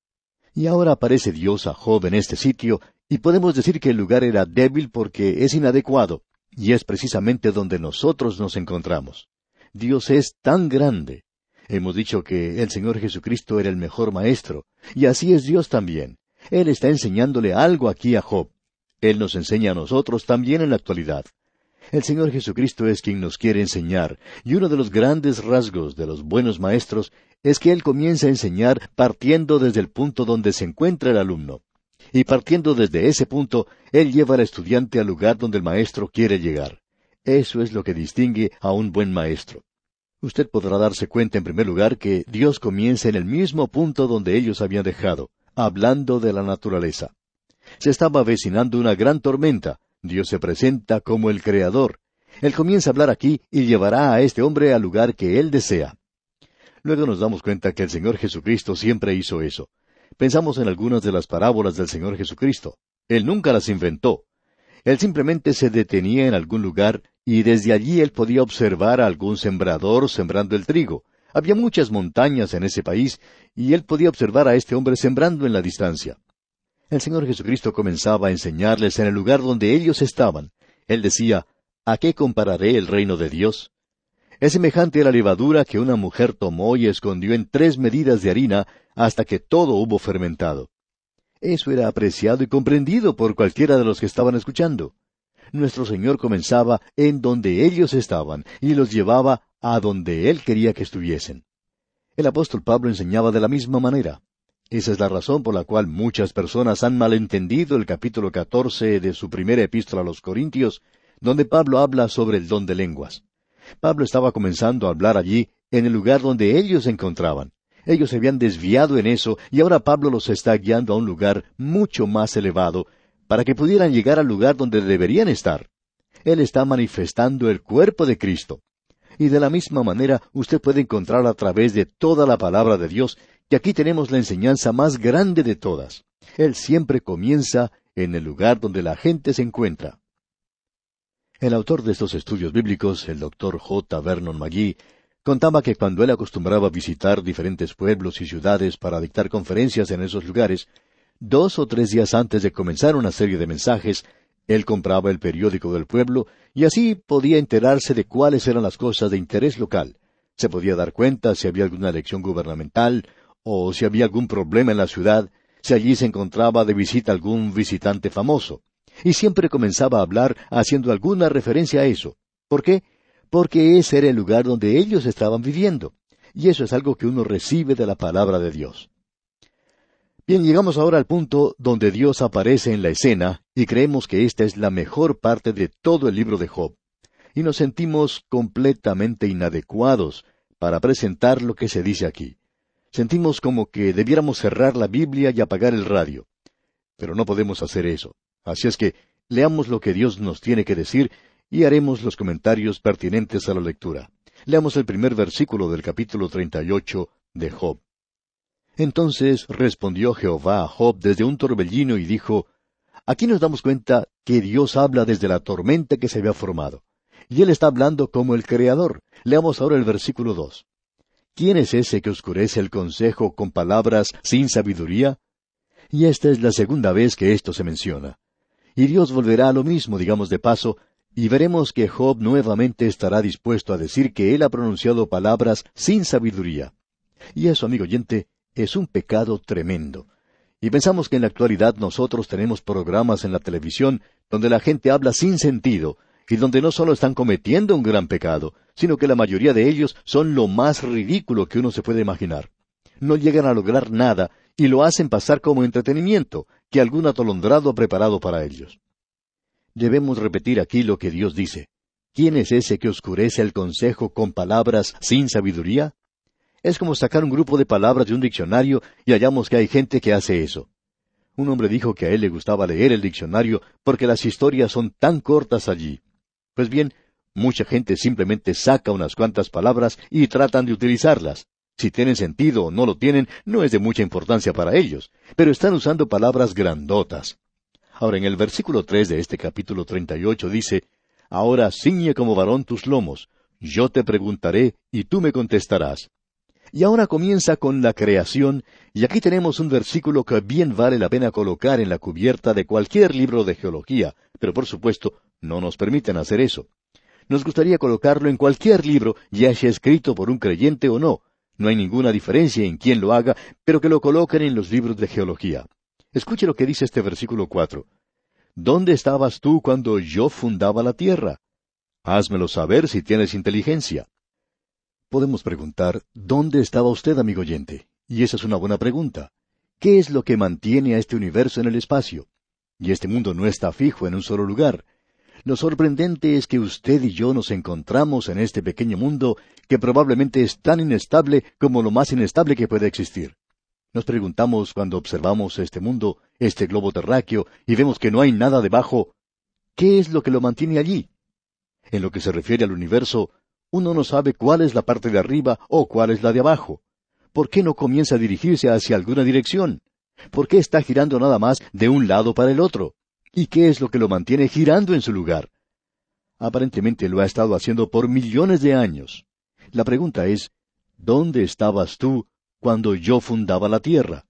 Y ahora aparece Dios a Job en este sitio, y podemos decir que el lugar era débil porque es inadecuado, y es precisamente donde nosotros nos encontramos. Dios es tan grande. Hemos dicho que el Señor Jesucristo era el mejor maestro, y así es Dios también. Él está enseñándole algo aquí a Job. Él nos enseña a nosotros también en la actualidad. El Señor Jesucristo es quien nos quiere enseñar, y uno de los grandes rasgos de los buenos maestros es que Él comienza a enseñar partiendo desde el punto donde se encuentra el alumno. Y partiendo desde ese punto, Él lleva al estudiante al lugar donde el maestro quiere llegar. Eso es lo que distingue a un buen maestro. Usted podrá darse cuenta en primer lugar que Dios comienza en el mismo punto donde ellos habían dejado, hablando de la naturaleza. Se estaba avecinando una gran tormenta. Dios se presenta como el Creador. Él comienza a hablar aquí y llevará a este hombre al lugar que Él desea. Luego nos damos cuenta que el Señor Jesucristo siempre hizo eso. Pensamos en algunas de las parábolas del Señor Jesucristo. Él nunca las inventó. Él simplemente se detenía en algún lugar y desde allí él podía observar a algún sembrador sembrando el trigo. Había muchas montañas en ese país y él podía observar a este hombre sembrando en la distancia. El Señor Jesucristo comenzaba a enseñarles en el lugar donde ellos estaban. Él decía, ¿a qué compararé el reino de Dios? Es semejante a la levadura que una mujer tomó y escondió en 3 medidas de harina hasta que todo hubo fermentado. Eso era apreciado y comprendido por cualquiera de los que estaban escuchando. Nuestro Señor comenzaba en donde ellos estaban y los llevaba a donde Él quería que estuviesen. El apóstol Pablo enseñaba de la misma manera. Esa es la razón por la cual muchas personas han malentendido el capítulo 14 de su primera epístola a los Corintios, donde Pablo habla sobre el don de lenguas. Pablo estaba comenzando a hablar allí, en el lugar donde ellos se encontraban. Ellos se habían desviado en eso, y ahora Pablo los está guiando a un lugar mucho más elevado, para que pudieran llegar al lugar donde deberían estar. Él está manifestando el cuerpo de Cristo. Y de la misma manera usted puede encontrar a través de toda la palabra de Dios que aquí tenemos la enseñanza más grande de todas. Él siempre comienza en el lugar donde la gente se encuentra. El autor de estos estudios bíblicos, el Dr. J. Vernon McGee, contaba que cuando él acostumbraba visitar diferentes pueblos y ciudades para dictar conferencias en esos lugares, 2 o 3 días antes de comenzar una serie de mensajes, él compraba el periódico del pueblo y así podía enterarse de cuáles eran las cosas de interés local. Se podía dar cuenta si había alguna elección gubernamental o si había algún problema en la ciudad, si allí se encontraba de visita algún visitante famoso. Y siempre comenzaba a hablar haciendo alguna referencia a eso. ¿Por qué? Porque ese era el lugar donde ellos estaban viviendo. Y eso es algo que uno recibe de la palabra de Dios. Bien, llegamos ahora al punto donde Dios aparece en la escena y creemos que esta es la mejor parte de todo el libro de Job. Y nos sentimos completamente inadecuados para presentar lo que se dice aquí. Sentimos como que debiéramos cerrar la Biblia y apagar el radio. Pero no podemos hacer eso. Así es que leamos lo que Dios nos tiene que decir y haremos los comentarios pertinentes a la lectura. Leamos el primer versículo del capítulo 38 de Job. Entonces respondió Jehová a Job desde un torbellino y dijo, Aquí nos damos cuenta que Dios habla desde la tormenta que se había formado. Y Él está hablando como el Creador. Leamos ahora el versículo 2. ¿Quién es ese que oscurece el consejo con palabras sin sabiduría? Y esta es la segunda vez que esto se menciona. Y Dios volverá a lo mismo, digamos de paso, y veremos que Job nuevamente estará dispuesto a decir que él ha pronunciado palabras sin sabiduría. Y eso, amigo oyente, es un pecado tremendo. Y pensamos que en la actualidad nosotros tenemos programas en la televisión donde la gente habla sin sentido, y donde no solo están cometiendo un gran pecado, sino que la mayoría de ellos son lo más ridículo que uno se puede imaginar. No llegan a lograr nada, y lo hacen pasar como entretenimiento, que algún atolondrado ha preparado para ellos. Debemos repetir aquí lo que Dios dice. ¿Quién es ese que oscurece el consejo con palabras sin sabiduría? Es como sacar un grupo de palabras de un diccionario y hallamos que hay gente que hace eso. Un hombre dijo que a él le gustaba leer el diccionario porque las historias son tan cortas allí. Pues bien, mucha gente simplemente saca unas cuantas palabras y tratan de utilizarlas. Si tienen sentido o no lo tienen, no es de mucha importancia para ellos, pero están usando palabras grandotas. Ahora, en el versículo 3 de este capítulo 38 dice, «Ahora ciñe como varón tus lomos, yo te preguntaré y tú me contestarás». Y ahora comienza con la creación, y aquí tenemos un versículo que bien vale la pena colocar en la cubierta de cualquier libro de geología, pero por supuesto no nos permiten hacer eso. Nos gustaría colocarlo en cualquier libro, ya sea escrito por un creyente o no. No hay ninguna diferencia en quién lo haga, pero que lo coloquen en los libros de geología. Escuche lo que dice este versículo 4. ¿Dónde estabas tú cuando yo fundaba la tierra? Házmelo saber si tienes inteligencia. Podemos preguntar, ¿dónde estaba usted, amigo oyente? Y esa es una buena pregunta. ¿Qué es lo que mantiene a este universo en el espacio? Y este mundo no está fijo en un solo lugar. Lo sorprendente es que usted y yo nos encontramos en este pequeño mundo que probablemente es tan inestable como lo más inestable que puede existir. Nos preguntamos cuando observamos este mundo, este globo terráqueo, y vemos que no hay nada debajo, ¿qué es lo que lo mantiene allí? En lo que se refiere al universo, uno no sabe cuál es la parte de arriba o cuál es la de abajo. ¿Por qué no comienza a dirigirse hacia alguna dirección? ¿Por qué está girando nada más de un lado para el otro? ¿Y qué es lo que lo mantiene girando en su lugar? Aparentemente lo ha estado haciendo por millones de años. La pregunta es, ¿dónde estabas tú cuando yo fundaba la tierra?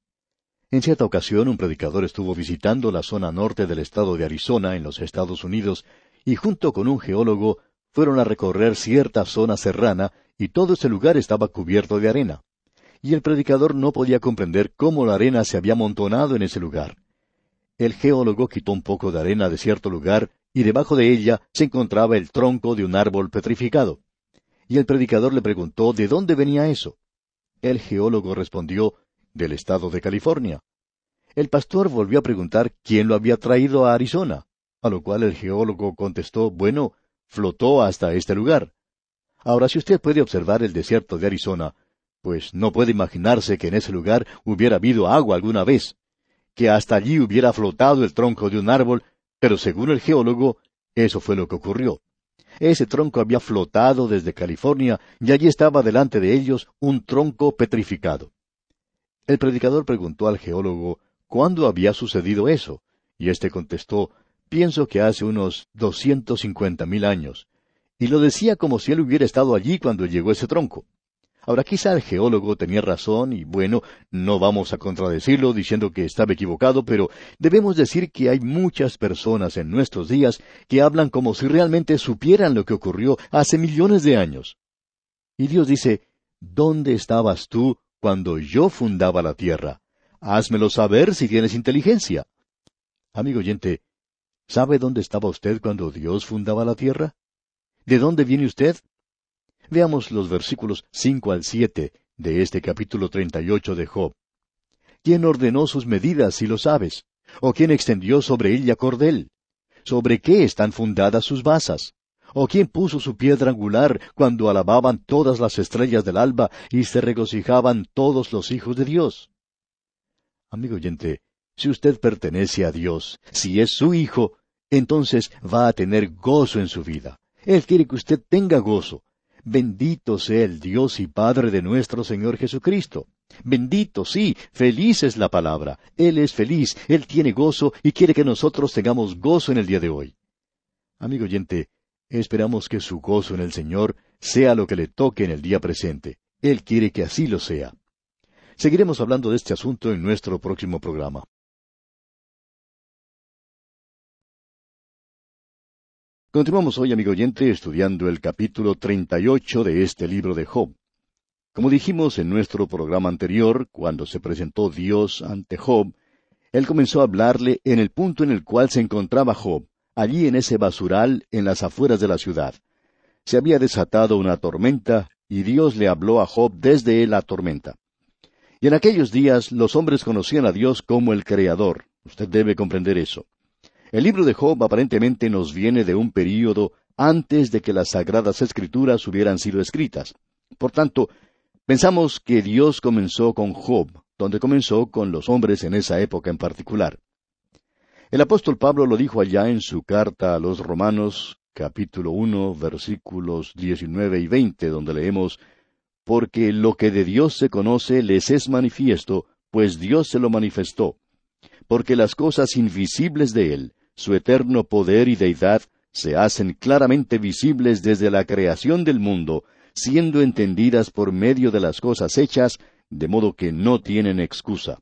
En cierta ocasión un predicador estuvo visitando la zona norte del estado de Arizona, en los Estados Unidos, y junto con un geólogo fueron a recorrer cierta zona serrana, y todo ese lugar estaba cubierto de arena. Y el predicador no podía comprender cómo la arena se había amontonado en ese lugar. El geólogo quitó un poco de arena de cierto lugar, y debajo de ella se encontraba el tronco de un árbol petrificado. Y el predicador le preguntó de dónde venía eso. El geólogo respondió, del estado de California. El pastor volvió a preguntar quién lo había traído a Arizona, a lo cual el geólogo contestó, bueno, flotó hasta este lugar. Ahora, si usted puede observar el desierto de Arizona, pues no puede imaginarse que en ese lugar hubiera habido agua alguna vez, que hasta allí hubiera flotado el tronco de un árbol, pero según el geólogo, eso fue lo que ocurrió. Ese tronco había flotado desde California y allí estaba delante de ellos un tronco petrificado. El predicador preguntó al geólogo cuándo había sucedido eso, y éste contestó, pienso que hace unos 250,000 años, y lo decía como si él hubiera estado allí cuando llegó ese tronco. Ahora, quizá el geólogo tenía razón, y bueno, no vamos a contradecirlo diciendo que estaba equivocado, pero debemos decir que hay muchas personas en nuestros días que hablan como si realmente supieran lo que ocurrió hace millones de años. Y Dios dice, ¿dónde estabas tú cuando yo fundaba la tierra? Házmelo saber si tienes inteligencia. Amigo oyente, ¿sabe dónde estaba usted cuando Dios fundaba la tierra? ¿De dónde viene usted? Veamos los versículos 5 al 7 de este capítulo 38 de Job. ¿Quién ordenó sus medidas, si lo sabes? ¿O quién extendió sobre ella cordel? ¿Sobre qué están fundadas sus basas? ¿O quién puso su piedra angular cuando alababan todas las estrellas del alba y se regocijaban todos los hijos de Dios? Amigo oyente, si usted pertenece a Dios, si es su hijo, entonces va a tener gozo en su vida. Él quiere que usted tenga gozo. Bendito sea el Dios y Padre de nuestro Señor Jesucristo. Bendito, sí, feliz es la palabra. Él es feliz, Él tiene gozo y quiere que nosotros tengamos gozo en el día de hoy. Amigo oyente, esperamos que su gozo en el Señor sea lo que le toque en el día presente. Él quiere que así lo sea. Seguiremos hablando de este asunto en nuestro próximo programa. Continuamos hoy, amigo oyente, estudiando el capítulo 38 de este libro de Job. Como dijimos en nuestro programa anterior, cuando se presentó Dios ante Job, Él comenzó a hablarle en el punto en el cual se encontraba Job, allí en ese basural en las afueras de la ciudad. Se había desatado una tormenta, y Dios le habló a Job desde la tormenta. Y en aquellos días los hombres conocían a Dios como el Creador. Usted debe comprender eso. El libro de Job aparentemente nos viene de un período antes de que las Sagradas Escrituras hubieran sido escritas. Por tanto, pensamos que Dios comenzó con Job, donde comenzó con los hombres en esa época en particular. El apóstol Pablo lo dijo allá en su carta a los Romanos, capítulo 1, versículos 19 y 20, donde leemos: «Porque lo que de Dios se conoce les es manifiesto, pues Dios se lo manifestó. Porque las cosas invisibles de Él, su eterno poder y deidad, se hacen claramente visibles desde la creación del mundo, siendo entendidas por medio de las cosas hechas, de modo que no tienen excusa».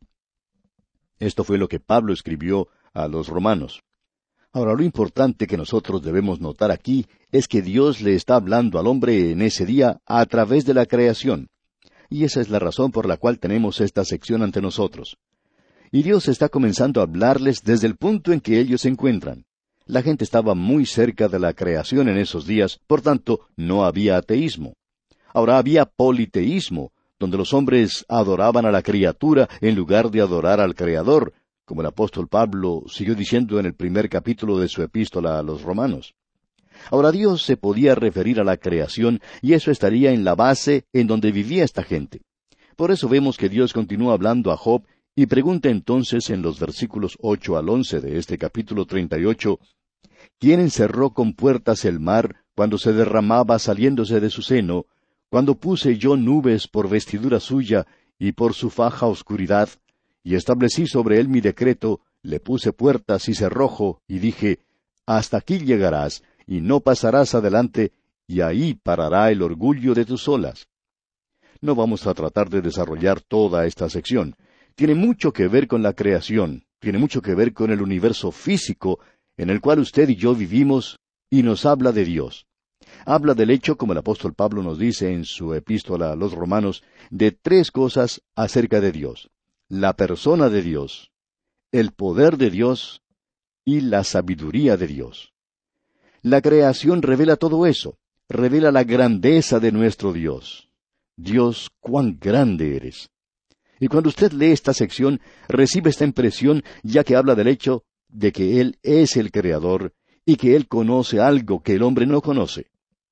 Esto fue lo que Pablo escribió a los romanos. Ahora, lo importante que nosotros debemos notar aquí es que Dios le está hablando al hombre en ese día a través de la creación. Y esa es la razón por la cual tenemos esta sección ante nosotros. Y Dios está comenzando a hablarles desde el punto en que ellos se encuentran. La gente estaba muy cerca de la creación en esos días, por tanto, no había ateísmo. Ahora había politeísmo, donde los hombres adoraban a la criatura en lugar de adorar al Creador, como el apóstol Pablo siguió diciendo en el primer capítulo de su epístola a los Romanos. Ahora Dios se podía referir a la creación, y eso estaría en la base en donde vivía esta gente. Por eso vemos que Dios continúa hablando a Job, y pregunta entonces en los versículos 8 al 11 de este capítulo 38, «¿Quién encerró con puertas el mar cuando se derramaba saliéndose de su seno? Cuando puse yo nubes por vestidura suya y por su faja oscuridad, y establecí sobre él mi decreto, le puse puertas y cerrojo, y dije, hasta aquí llegarás, y no pasarás adelante, y ahí parará el orgullo de tus olas». No vamos a tratar de desarrollar toda esta sección. Tiene mucho que ver con la creación, tiene mucho que ver con el universo físico en el cual usted y yo vivimos, y nos habla de Dios. Habla del hecho, como el apóstol Pablo nos dice en su epístola a los Romanos, de tres cosas acerca de Dios: la persona de Dios, el poder de Dios y la sabiduría de Dios. La creación revela todo eso, revela la grandeza de nuestro Dios. Dios, cuán grande eres. Y cuando usted lee esta sección, recibe esta impresión, ya que habla del hecho de que Él es el Creador y que Él conoce algo que el hombre no conoce.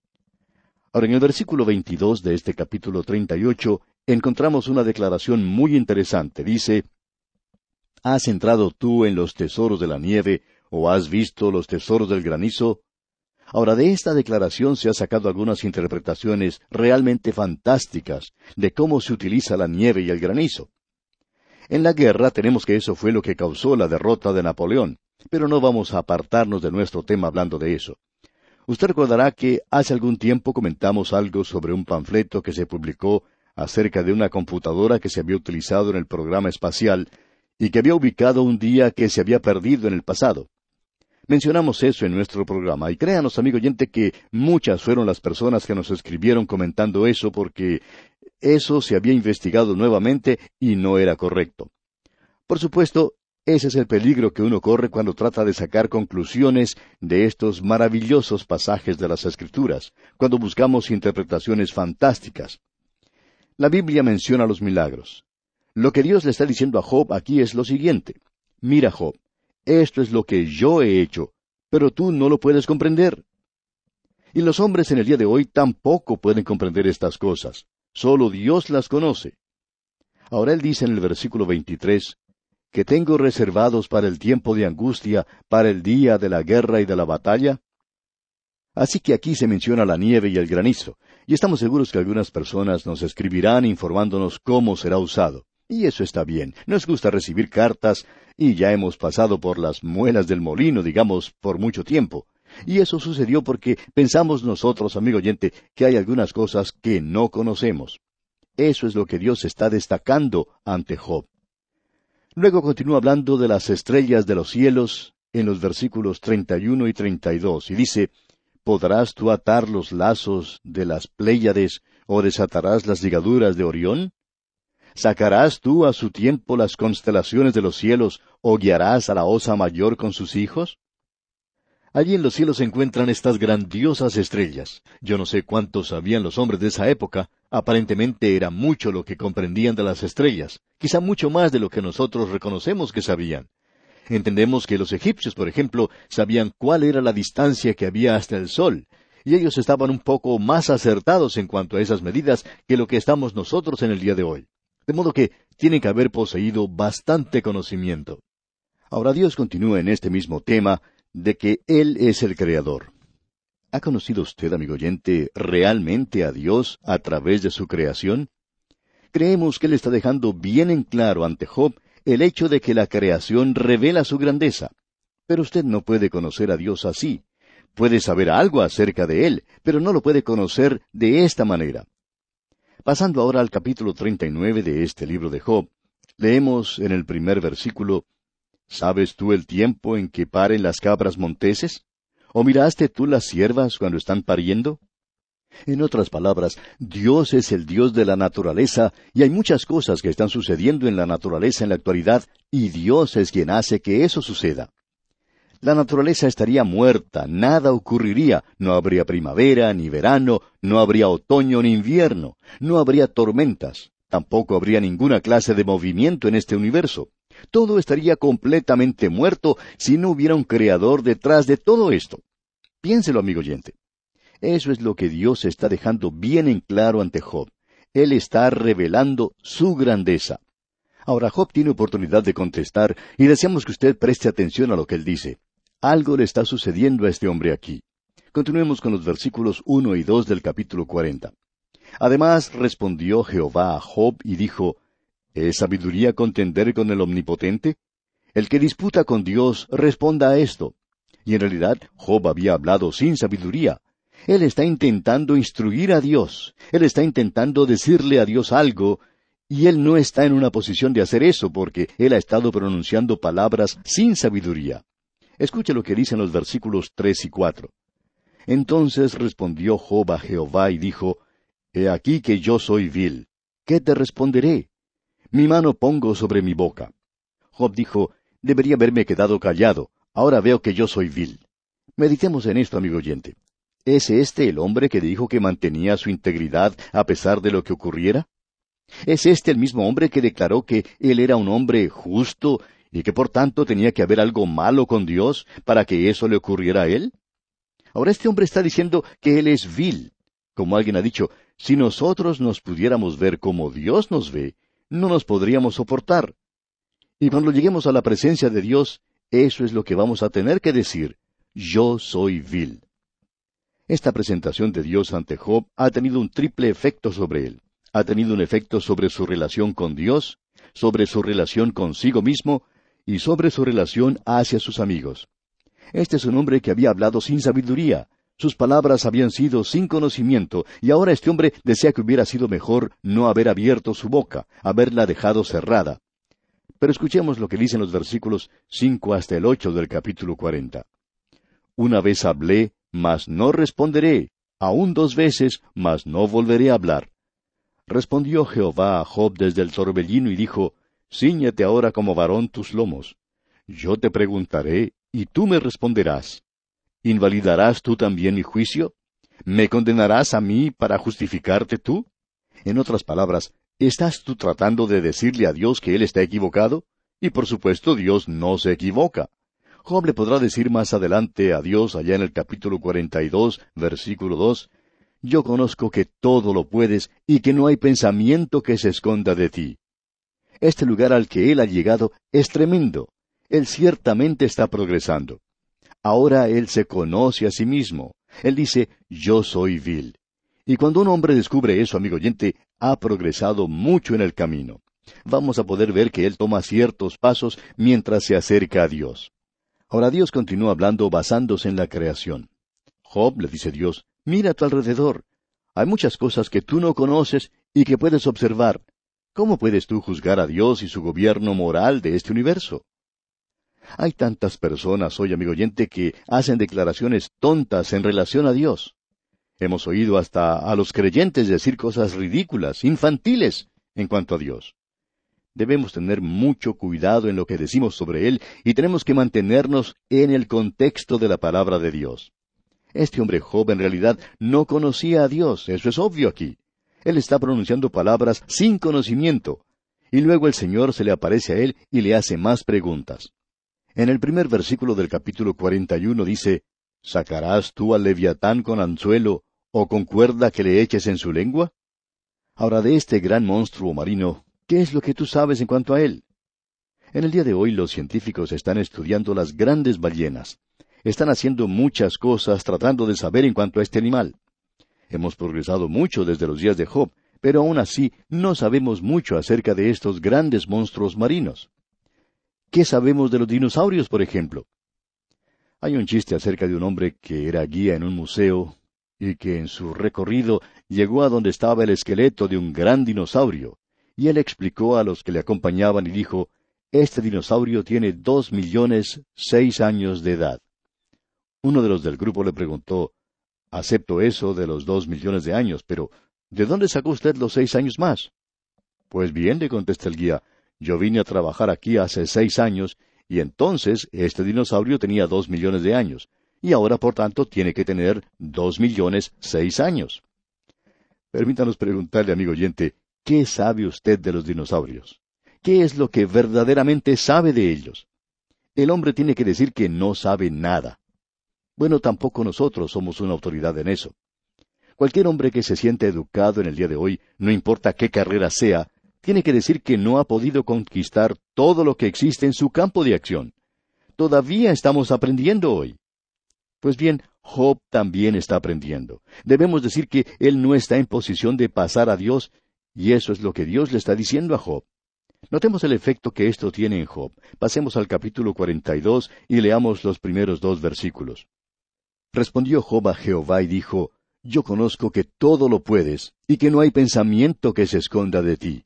Ahora, en el versículo 22 de este capítulo 38, encontramos una declaración muy interesante. Dice, «¿Has entrado tú en los tesoros de la nieve, o has visto los tesoros del granizo?» Ahora, de esta declaración se han sacado algunas interpretaciones realmente fantásticas de cómo se utiliza la nieve y el granizo. En la guerra tenemos que eso fue lo que causó la derrota de Napoleón, pero no vamos a apartarnos de nuestro tema hablando de eso. Usted recordará que hace algún tiempo comentamos algo sobre un panfleto que se publicó acerca de una computadora que se había utilizado en el programa espacial y que había ubicado un día que se había perdido en el pasado. Mencionamos eso en nuestro programa, y créanos, amigo oyente, que muchas fueron las personas que nos escribieron comentando eso, porque eso se había investigado nuevamente y no era correcto. Por supuesto, ese es el peligro que uno corre cuando trata de sacar conclusiones de estos maravillosos pasajes de las Escrituras, cuando buscamos interpretaciones fantásticas. La Biblia menciona los milagros. Lo que Dios le está diciendo a Job aquí es lo siguiente: «Mira, Job, esto es lo que yo he hecho, pero tú no lo puedes comprender». Y los hombres en el día de hoy tampoco pueden comprender estas cosas. Solo Dios las conoce. Ahora Él dice en el versículo 23, «que tengo reservados para el tiempo de angustia, para el día de la guerra y de la batalla». Así que aquí se menciona la nieve y el granizo, Y estamos seguros que algunas personas nos escribirán informándonos cómo será usado. Y eso está bien. Nos gusta recibir cartas y ya hemos pasado por las muelas del molino, digamos, por mucho tiempo. Y eso sucedió porque pensamos nosotros, amigo oyente, que hay algunas cosas que no conocemos. Eso es lo que Dios está destacando ante Job. Luego continúa hablando de las estrellas de los cielos en los versículos 31 y 32, y dice, ¿podrás tú atar los lazos de las Pléyades o desatarás las ligaduras de Orión? ¿Sacarás tú a su tiempo las constelaciones de los cielos o guiarás a la Osa Mayor con sus hijos? Allí en los cielos se encuentran estas grandiosas estrellas. Yo no sé cuánto sabían los hombres de esa época. Aparentemente era mucho lo que comprendían de las estrellas, quizá mucho más de lo que nosotros reconocemos que sabían. Entendemos que los egipcios, por ejemplo, sabían cuál era la distancia que había hasta el sol, y ellos estaban un poco más acertados en cuanto a esas medidas que lo que estamos nosotros en el día de hoy. De modo que tienen que haber poseído bastante conocimiento. Ahora Dios continúa en este mismo tema de que Él es el Creador. ¿Ha conocido usted, amigo oyente, realmente a Dios a través de su creación? Creemos que Él está dejando bien en claro ante Job el hecho de que la creación revela su grandeza. Pero usted no puede conocer a Dios así. Puede saber algo acerca de Él, pero no lo puede conocer de esta manera. Pasando ahora al capítulo 39 de este libro de Job, leemos en el primer versículo, ¿sabes tú el tiempo en que paren las cabras monteses? ¿O miraste tú las ciervas cuando están pariendo? En otras palabras, Dios es el Dios de la naturaleza, y hay muchas cosas que están sucediendo en la naturaleza en la actualidad, y Dios es quien hace que eso suceda. La naturaleza estaría muerta, nada ocurriría, no habría primavera ni verano, no habría otoño ni invierno, no habría tormentas, tampoco habría ninguna clase de movimiento en este universo. Todo estaría completamente muerto si no hubiera un creador detrás de todo esto. Piénselo, amigo oyente. Eso es lo que Dios está dejando bien en claro ante Job. Él está revelando su grandeza. Ahora Job tiene oportunidad de contestar y deseamos que usted preste atención a lo que él dice. Algo le está sucediendo a este hombre aquí. Continuemos con los versículos 1 y 2 del capítulo 40. Además respondió Jehová a Job y dijo, ¿es sabiduría contender con el Omnipotente? El que disputa con Dios responda a esto. Y en realidad Job había hablado sin sabiduría. Él está intentando instruir a Dios. Él está intentando decirle a Dios algo, y él no está en una posición de hacer eso porque él ha estado pronunciando palabras sin sabiduría. Escuche lo que dicen los versículos 3 y 4. Entonces respondió Job a Jehová y dijo, He aquí que yo soy vil. ¿Qué te responderé? Mi mano pongo sobre mi boca. Job dijo, debería haberme quedado callado. Ahora veo que yo soy vil. Meditemos en esto, amigo oyente. ¿Es este el hombre que dijo que mantenía su integridad a pesar de lo que ocurriera? ¿Es este el mismo hombre que declaró que él era un hombre justo y que por tanto tenía que haber algo malo con Dios para que eso le ocurriera a él? Ahora este hombre está diciendo que él es vil. Como alguien ha dicho, si nosotros nos pudiéramos ver como Dios nos ve, no nos podríamos soportar. Y cuando lleguemos a la presencia de Dios, eso es lo que vamos a tener que decir, yo soy vil. Esta presentación de Dios ante Job ha tenido un triple efecto sobre él. Ha tenido un efecto sobre su relación con Dios, sobre su relación consigo mismo y sobre su relación hacia sus amigos. Este es un hombre que había hablado sin sabiduría. Sus palabras habían sido sin conocimiento, y ahora este hombre desea que hubiera sido mejor no haber abierto su boca, haberla dejado cerrada. Pero escuchemos lo que dicen los versículos 5 hasta el 8 del capítulo 40. Una vez hablé, mas no responderé, aún 2 veces, mas no volveré a hablar. Respondió Jehová a Job desde el torbellino y dijo, Cíñete ahora como varón tus lomos. Yo te preguntaré, y tú me responderás. ¿Invalidarás tú también mi juicio? ¿Me condenarás a mí para justificarte tú? En otras palabras, ¿estás tú tratando de decirle a Dios que Él está equivocado? Y por supuesto Dios no se equivoca. Job le podrá decir más adelante a Dios allá en el capítulo 42, versículo 2, Yo conozco que todo lo puedes y que no hay pensamiento que se esconda de ti. Este lugar al que él ha llegado es tremendo. Él ciertamente está progresando. Ahora él se conoce a sí mismo. Él dice, yo soy vil. Y cuando un hombre descubre eso, amigo oyente, ha progresado mucho en el camino. Vamos a poder ver que él toma ciertos pasos mientras se acerca a Dios. Ahora Dios continúa hablando basándose en la creación. Job, le dice Dios, mira a tu alrededor. Hay muchas cosas que tú no conoces y que puedes observar. ¿Cómo puedes tú juzgar a Dios y su gobierno moral de este universo? Hay tantas personas hoy, amigo oyente, que hacen declaraciones tontas en relación a Dios. Hemos oído hasta a los creyentes decir cosas ridículas, infantiles, en cuanto a Dios. Debemos tener mucho cuidado en lo que decimos sobre Él y tenemos que mantenernos en el contexto de la palabra de Dios. Este hombre Job en realidad no conocía a Dios, eso es obvio aquí. Él está pronunciando palabras sin conocimiento, y luego el Señor se le aparece a él y le hace más preguntas. En el primer versículo del capítulo 41 dice, ¿sacarás tú al leviatán con anzuelo o con cuerda que le eches en su lengua? Ahora, de este gran monstruo marino, ¿qué es lo que tú sabes en cuanto a él? En el día de hoy los científicos están estudiando las grandes ballenas. Están haciendo muchas cosas tratando de saber en cuanto a este animal. Hemos progresado mucho desde los días de Job, pero aún así no sabemos mucho acerca de estos grandes monstruos marinos. ¿Qué sabemos de los dinosaurios, por ejemplo? Hay un chiste acerca de un hombre que era guía en un museo y que en su recorrido llegó a donde estaba el esqueleto de un gran dinosaurio, y él explicó a los que le acompañaban y dijo, «Este dinosaurio tiene 2,006,000 años de edad». Uno de los del grupo le preguntó, «Acepto eso de los 2,000,000 de años, pero ¿de dónde sacó usted los 6 años más?» «Pues bien», le contesta el guía, «yo vine a trabajar aquí hace 6 años, y entonces este dinosaurio tenía 2,000,000 de años, y ahora por tanto tiene que tener 2,006,000 años». Permítanos preguntarle, amigo oyente, ¿qué sabe usted de los dinosaurios? ¿Qué es lo que verdaderamente sabe de ellos? El hombre tiene que decir que no sabe nada. Bueno, tampoco nosotros somos una autoridad en eso. Cualquier hombre que se siente educado en el día de hoy, no importa qué carrera sea, tiene que decir que no ha podido conquistar todo lo que existe en su campo de acción. Todavía estamos aprendiendo hoy. Pues bien, Job también está aprendiendo. Debemos decir que él no está en posición de pasar a Dios, y eso es lo que Dios le está diciendo a Job. Notemos el efecto que esto tiene en Job. Pasemos al capítulo 42 y leamos los primeros 2 versículos. Respondió Job a Jehová y dijo, «Yo conozco que todo lo puedes, y que no hay pensamiento que se esconda de ti».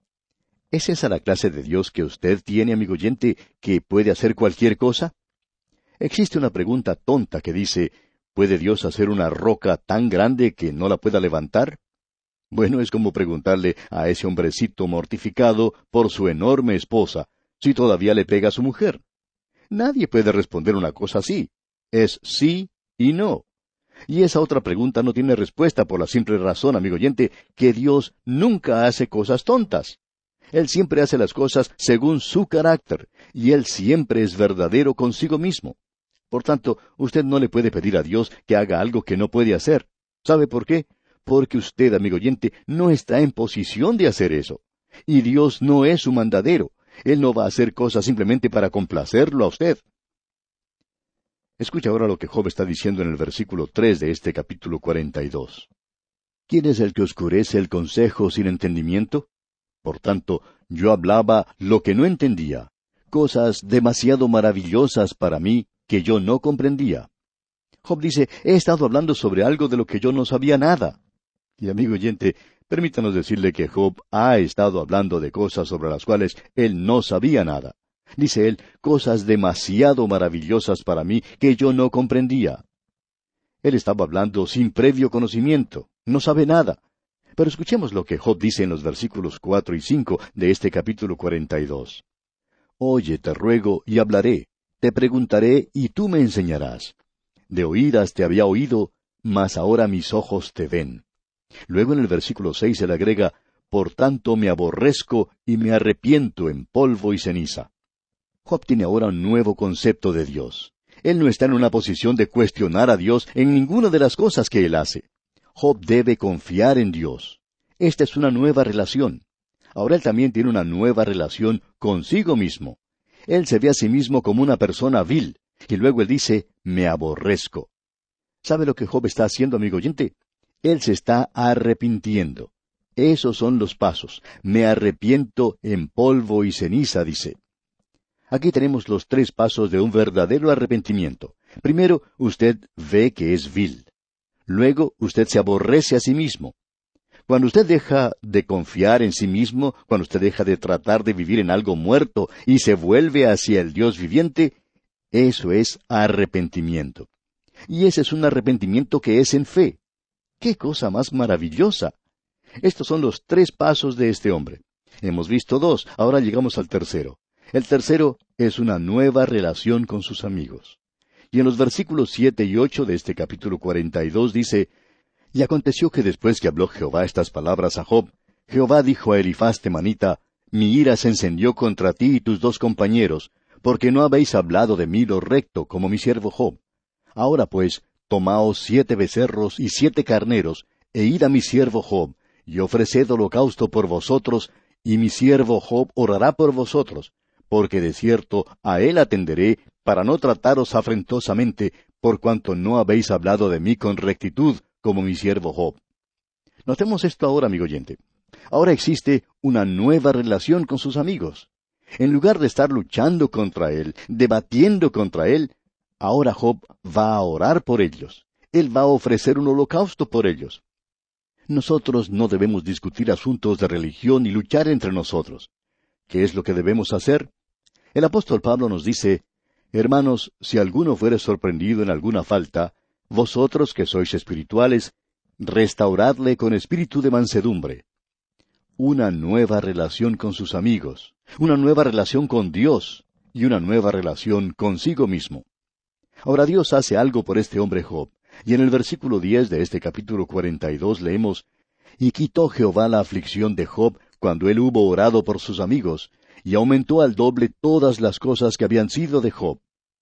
¿Es esa la clase de Dios que usted tiene, amigo oyente, que puede hacer cualquier cosa? Existe una pregunta tonta que dice, ¿puede Dios hacer una roca tan grande que no la pueda levantar? Bueno, es como preguntarle a ese hombrecito mortificado por su enorme esposa, si todavía le pega a su mujer. Nadie puede responder una cosa así. Es sí y no. Y esa otra pregunta no tiene respuesta por la simple razón, amigo oyente, que Dios nunca hace cosas tontas. Él siempre hace las cosas según su carácter, y Él siempre es verdadero consigo mismo. Por tanto, usted no le puede pedir a Dios que haga algo que no puede hacer. ¿Sabe por qué? Porque usted, amigo oyente, no está en posición de hacer eso. Y Dios no es su mandadero. Él no va a hacer cosas simplemente para complacerlo a usted. Escucha ahora lo que Job está diciendo en el versículo 3 de este capítulo 42. ¿Quién es el que oscurece el consejo sin entendimiento? Por tanto, yo hablaba lo que no entendía, cosas demasiado maravillosas para mí que yo no comprendía. Job dice, he estado hablando sobre algo de lo que yo no sabía nada. Y amigo oyente, permítanos decirle que Job ha estado hablando de cosas sobre las cuales él no sabía nada. Dice él, cosas demasiado maravillosas para mí que yo no comprendía. Él estaba hablando sin previo conocimiento, no sabe nada. Pero escuchemos lo que Job dice en los versículos 4 y 5 de este capítulo 42. Oye, te ruego, y hablaré, te preguntaré, y tú me enseñarás. De oídas te había oído, mas ahora mis ojos te ven. Luego en el versículo 6 se le agrega, por tanto me aborrezco y me arrepiento en polvo y ceniza. Job tiene ahora un nuevo concepto de Dios. Él no está en una posición de cuestionar a Dios en ninguna de las cosas que él hace. Job debe confiar en Dios. Esta es una nueva relación. Ahora él también tiene una nueva relación consigo mismo. Él se ve a sí mismo como una persona vil, y luego él dice, me aborrezco. ¿Sabe lo que Job está haciendo, amigo oyente? Él se está arrepintiendo. Esos son los pasos. Me arrepiento en polvo y ceniza, dice. Aquí tenemos los 3 pasos de un verdadero arrepentimiento. Primero, usted ve que es vil. Luego, usted se aborrece a sí mismo. Cuando usted deja de confiar en sí mismo, cuando usted deja de tratar de vivir en algo muerto y se vuelve hacia el Dios viviente, eso es arrepentimiento. Y ese es un arrepentimiento que es en fe. ¡Qué cosa más maravillosa! Estos son los 3 pasos de este hombre. Hemos visto 2, ahora llegamos al tercero. El tercero es una nueva relación con sus amigos. Y en los versículos 7 y 8 de este capítulo 42 dice, Y aconteció que después que habló Jehová estas palabras a Job, Jehová dijo a Elifaz temanita, Mi ira se encendió contra ti y tus 2 compañeros, porque no habéis hablado de mí lo recto, como mi siervo Job. Ahora pues, tomaos 7 becerros y 7 carneros, e id a mi siervo Job, y ofreced holocausto por vosotros, y mi siervo Job orará por vosotros, porque de cierto a él atenderé, para no trataros afrentosamente, por cuanto no habéis hablado de mí con rectitud, como mi siervo Job. Notemos esto ahora, amigo oyente. Ahora existe una nueva relación con sus amigos. En lugar de estar luchando contra él, debatiendo contra él, ahora Job va a orar por ellos. Él va a ofrecer un holocausto por ellos. Nosotros no debemos discutir asuntos de religión y luchar entre nosotros. ¿Qué es lo que debemos hacer? El apóstol Pablo nos dice, Hermanos, si alguno fuere sorprendido en alguna falta, vosotros que sois espirituales, restauradle con espíritu de mansedumbre. Una nueva relación con sus amigos, una nueva relación con Dios y una nueva relación consigo mismo. Ahora Dios hace algo por este hombre Job, y en el versículo 10 de este capítulo 42 leemos, Y quitó Jehová la aflicción de Job cuando él hubo orado por sus amigos, y aumentó al doble todas las cosas que habían sido de Job.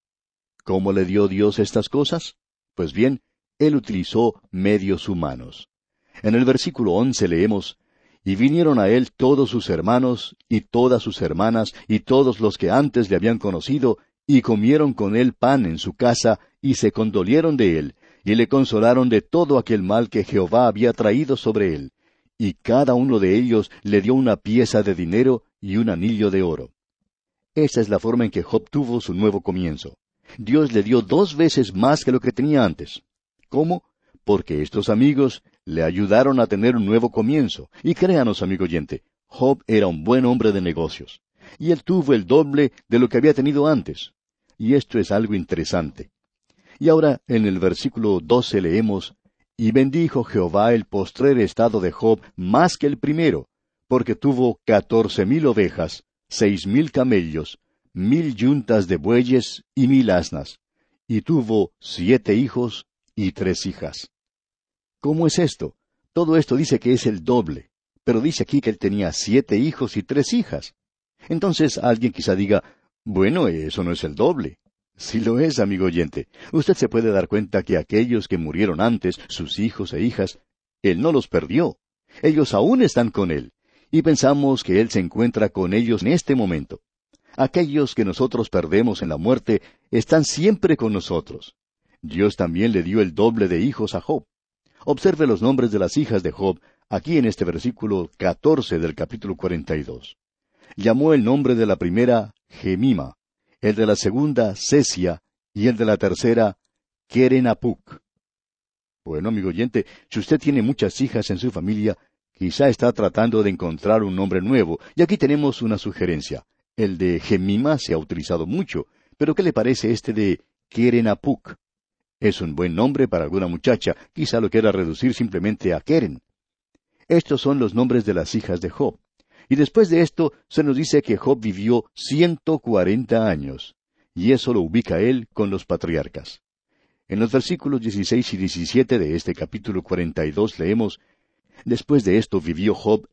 ¿Cómo le dio Dios estas cosas? Pues bien, él utilizó medios humanos. En el versículo 11 leemos, Y vinieron a él todos sus hermanos, y todas sus hermanas, y todos los que antes le habían conocido, y comieron con él pan en su casa, y se condolieron de él, y le consolaron de todo aquel mal que Jehová había traído sobre él. Y cada uno de ellos le dio una pieza de dinero y un anillo de oro. Esa es la forma en que Job tuvo su nuevo comienzo. Dios le dio 2 veces más que lo que tenía antes. ¿Cómo? Porque estos amigos le ayudaron a tener un nuevo comienzo. Y créanos, amigo oyente, Job era un buen hombre de negocios. Y él tuvo el doble de lo que había tenido antes. Y esto es algo interesante. Y ahora, en el versículo 12 leemos, Y bendijo Jehová el postrer estado de Job más que el primero, porque tuvo 14,000 ovejas, 6,000 camellos, 1,000 yuntas de bueyes y 1,000 asnas, y tuvo 7 hijos y 3 hijas. ¿Cómo es esto? Todo esto dice que es el doble, pero dice aquí que él tenía 7 hijos y 3 hijas. Entonces alguien quizá diga, bueno, eso no es el doble. Sí lo es, amigo oyente. Usted se puede dar cuenta que aquellos que murieron antes, sus hijos e hijas, él no los perdió. Ellos aún están con él, y pensamos que él se encuentra con ellos en este momento. Aquellos que nosotros perdemos en la muerte están siempre con nosotros. Dios también le dio el doble de hijos a Job. Observe los nombres de las hijas de Job, aquí en este versículo 14 del capítulo 42. Llamó el nombre de la primera Gemima, el de la segunda Sesia, y el de la tercera Queren-Apuc. Bueno, amigo oyente, si usted tiene muchas hijas en su familia, quizá está tratando de encontrar un nombre nuevo, y aquí tenemos una sugerencia. El de Gemima se ha utilizado mucho, pero ¿qué le parece este de Queren-Apuc? Es un buen nombre para alguna muchacha, quizá lo quiera reducir simplemente a Keren. Estos son los nombres de las hijas de Job. Y después de esto se nos dice que Job vivió 140 años, y eso lo ubica él con los patriarcas. En los versículos 16 y 17 de este capítulo 42 leemos, Después de esto vivió Job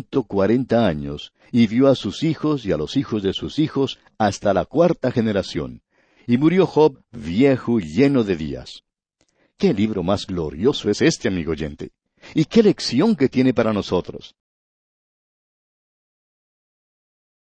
140 años, y vio a sus hijos y a los hijos de sus hijos hasta la 4ª generación. Y murió Job viejo y lleno de días. ¡Qué libro más glorioso es este, amigo oyente! ¿Y qué lección que tiene para nosotros?